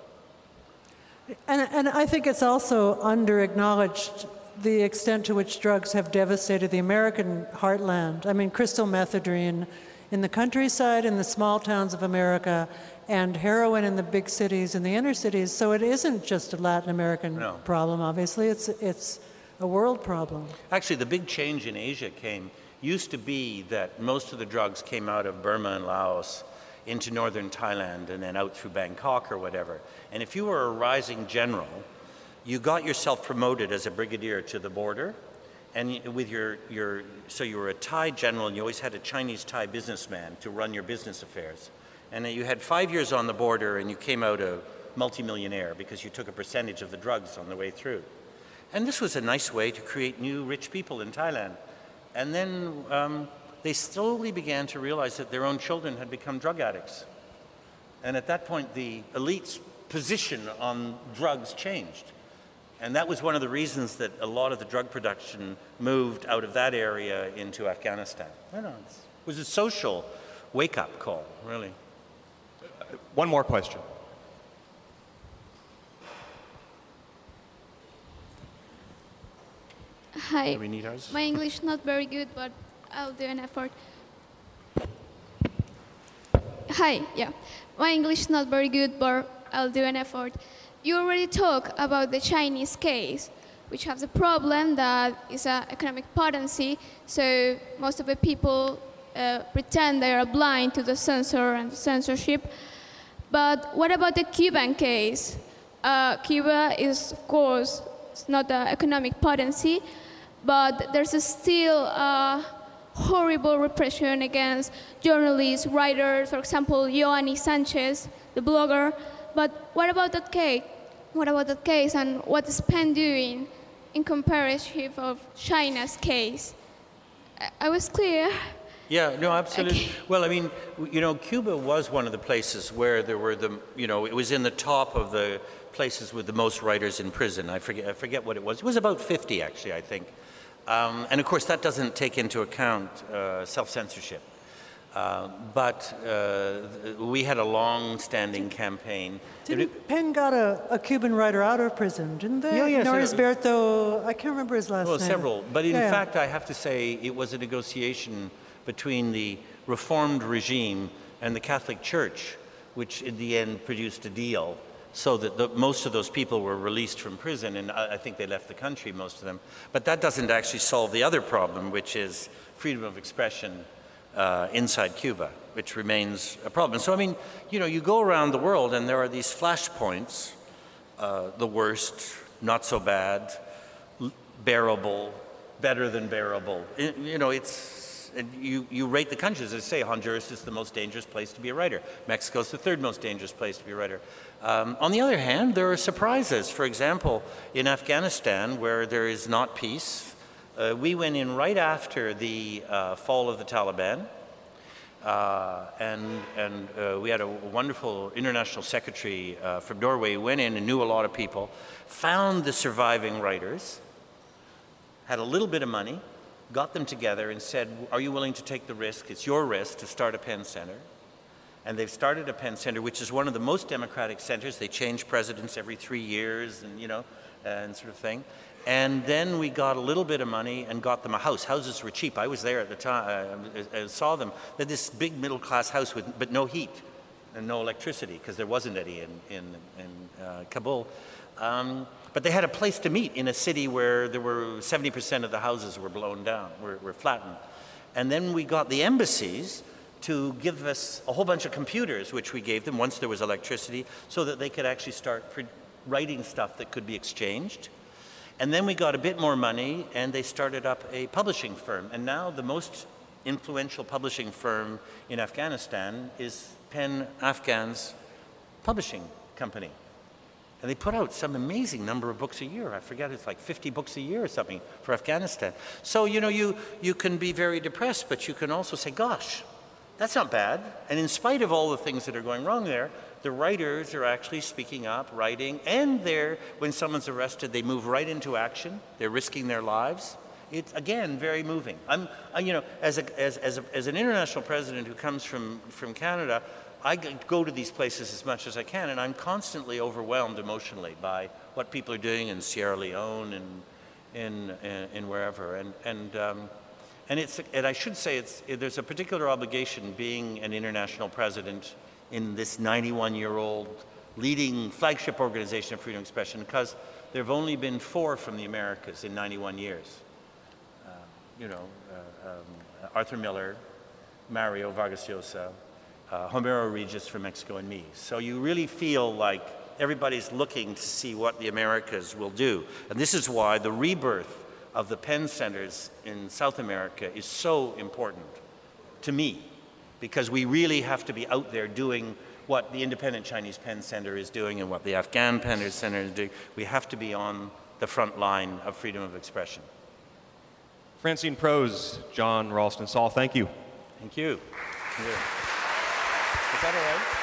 And, and I think it's also under-acknowledged the extent to which drugs have devastated the American heartland. I mean, crystal methadone in the countryside, in the small towns of America, and heroin in the big cities and the inner cities. So it isn't just a Latin American no. problem, obviously. It's, it's a world problem. Actually, the big change in Asia came, used to be that most of the drugs came out of Burma and Laos into northern Thailand and then out through Bangkok or whatever. And if you were a rising general, you got yourself promoted as a brigadier to the border. And with your, your, so you were a Thai general, and you always had a Chinese Thai businessman to run your business affairs. And you had five years on the border, and you came out a multimillionaire because you took a percentage of the drugs on the way through. And this was a nice way to create new rich people in Thailand. And then um, they slowly began to realize that their own children had become drug addicts. And at that point, the elite's position on drugs changed. And that was one of the reasons that a lot of the drug production moved out of that area into Afghanistan. I know, it was a social wake-up call, really. One more question. Hi. Do we need ours? My English not very good, but I'll do an effort. Hi, yeah. My English not very good, but I'll do an effort. You already talked about the Chinese case, which has a problem that is an economic potency, so most of the people uh, pretend they are blind to the censor and censorship. But what about the Cuban case? Uh, Cuba is, of course, it's not an economic potency, but there's a still a horrible repression against journalists, writers, for example, Yoani Sanchez, the blogger. But what about that case? What about that case, and what is Spain doing in comparison of China's case? I, I was clear. Yeah, no, absolutely. Okay. Well, I mean, you know, Cuba was one of the places where there were the, you know, it was in the top of the places with the most writers in prison. I forget, I forget what it was. It was about fifty, actually, I think. Um, and of course, that doesn't take into account uh, self-censorship. Uh, but uh, we had a long-standing campaign. Didn't Penn got a, a Cuban writer out of prison, didn't they? Yeah, yeah. Norisberto, I can't remember his last well, name. Well, several. But in yeah, fact, I have to say it was a negotiation between the reformed regime and the Catholic Church, which in the end produced a deal so that the, most of those people were released from prison, and I, I think they left the country, most of them. But that doesn't actually solve the other problem, which is freedom of expression uh, inside Cuba, which remains a problem. So, I mean, you know, you go around the world and there are these flashpoints, uh, the worst, not so bad, bearable, better than bearable. It, you know, it's, and you, you rate the countries. As I say, Honduras is the most dangerous place to be a writer. Mexico is the third most dangerous place to be a writer. Um, on the other hand, there are surprises. For example, in Afghanistan, where there is not peace, uh, we went in right after the uh, fall of the Taliban, uh, and, and uh, we had a wonderful international secretary uh, from Norway who went in and knew a lot of people, found the surviving writers, had a little bit of money, got them together and said, are you willing to take the risk? It's your risk to start a Penn Center. And they've started a Penn Center, which is one of the most democratic centers. They change presidents every three years and, you know, and sort of thing. And then we got a little bit of money and got them a house. Houses were cheap. I was there at the time. I saw them. They had this big middle-class house with, but no heat and no electricity, because there wasn't any in, in, in uh, Kabul. Um, but they had a place to meet in a city where there were seventy percent of the houses were blown down, were, were flattened. And then we got the embassies to give us a whole bunch of computers, which we gave them once there was electricity, so that they could actually start pre- writing stuff that could be exchanged. And then we got a bit more money, and they started up a publishing firm. And now the most influential publishing firm in Afghanistan is PEN Afghan's publishing company. And they put out some amazing number of books a year. I forget, it's like fifty books a year or something for Afghanistan. So, you know, you, you can be very depressed, but you can also say, gosh, that's not bad. And in spite of all the things that are going wrong there, the writers are actually speaking up, writing, and they're, when someone's arrested, they move right into action. They're risking their lives. It's, again, very moving. I'm, I, you know, as, a, as, as, a, as an international president who comes from, from Canada, I go to these places as much as I can, and I'm constantly overwhelmed emotionally by what people are doing in Sierra Leone and in, in, in wherever. And, and, um, and, it's, and I should say it's, there's a particular obligation being an international president in this ninety-one-year-old leading flagship organization of freedom of expression, because there have only been four from the Americas in ninety-one years. Uh, you know, uh, um, Arthur Miller, Mario Vargas Llosa, uh, Homero Regis from Mexico, and me. So you really feel like everybody's looking to see what the Americas will do. And this is why the rebirth of the PEN centers in South America is so important to me, because we really have to be out there doing what the Independent Chinese PEN Center is doing and what the Afghan PEN Center is doing. We have to be on the front line of freedom of expression. Francine Prose, John Ralston Saul, thank you. Thank you. Thank you. Is that all right?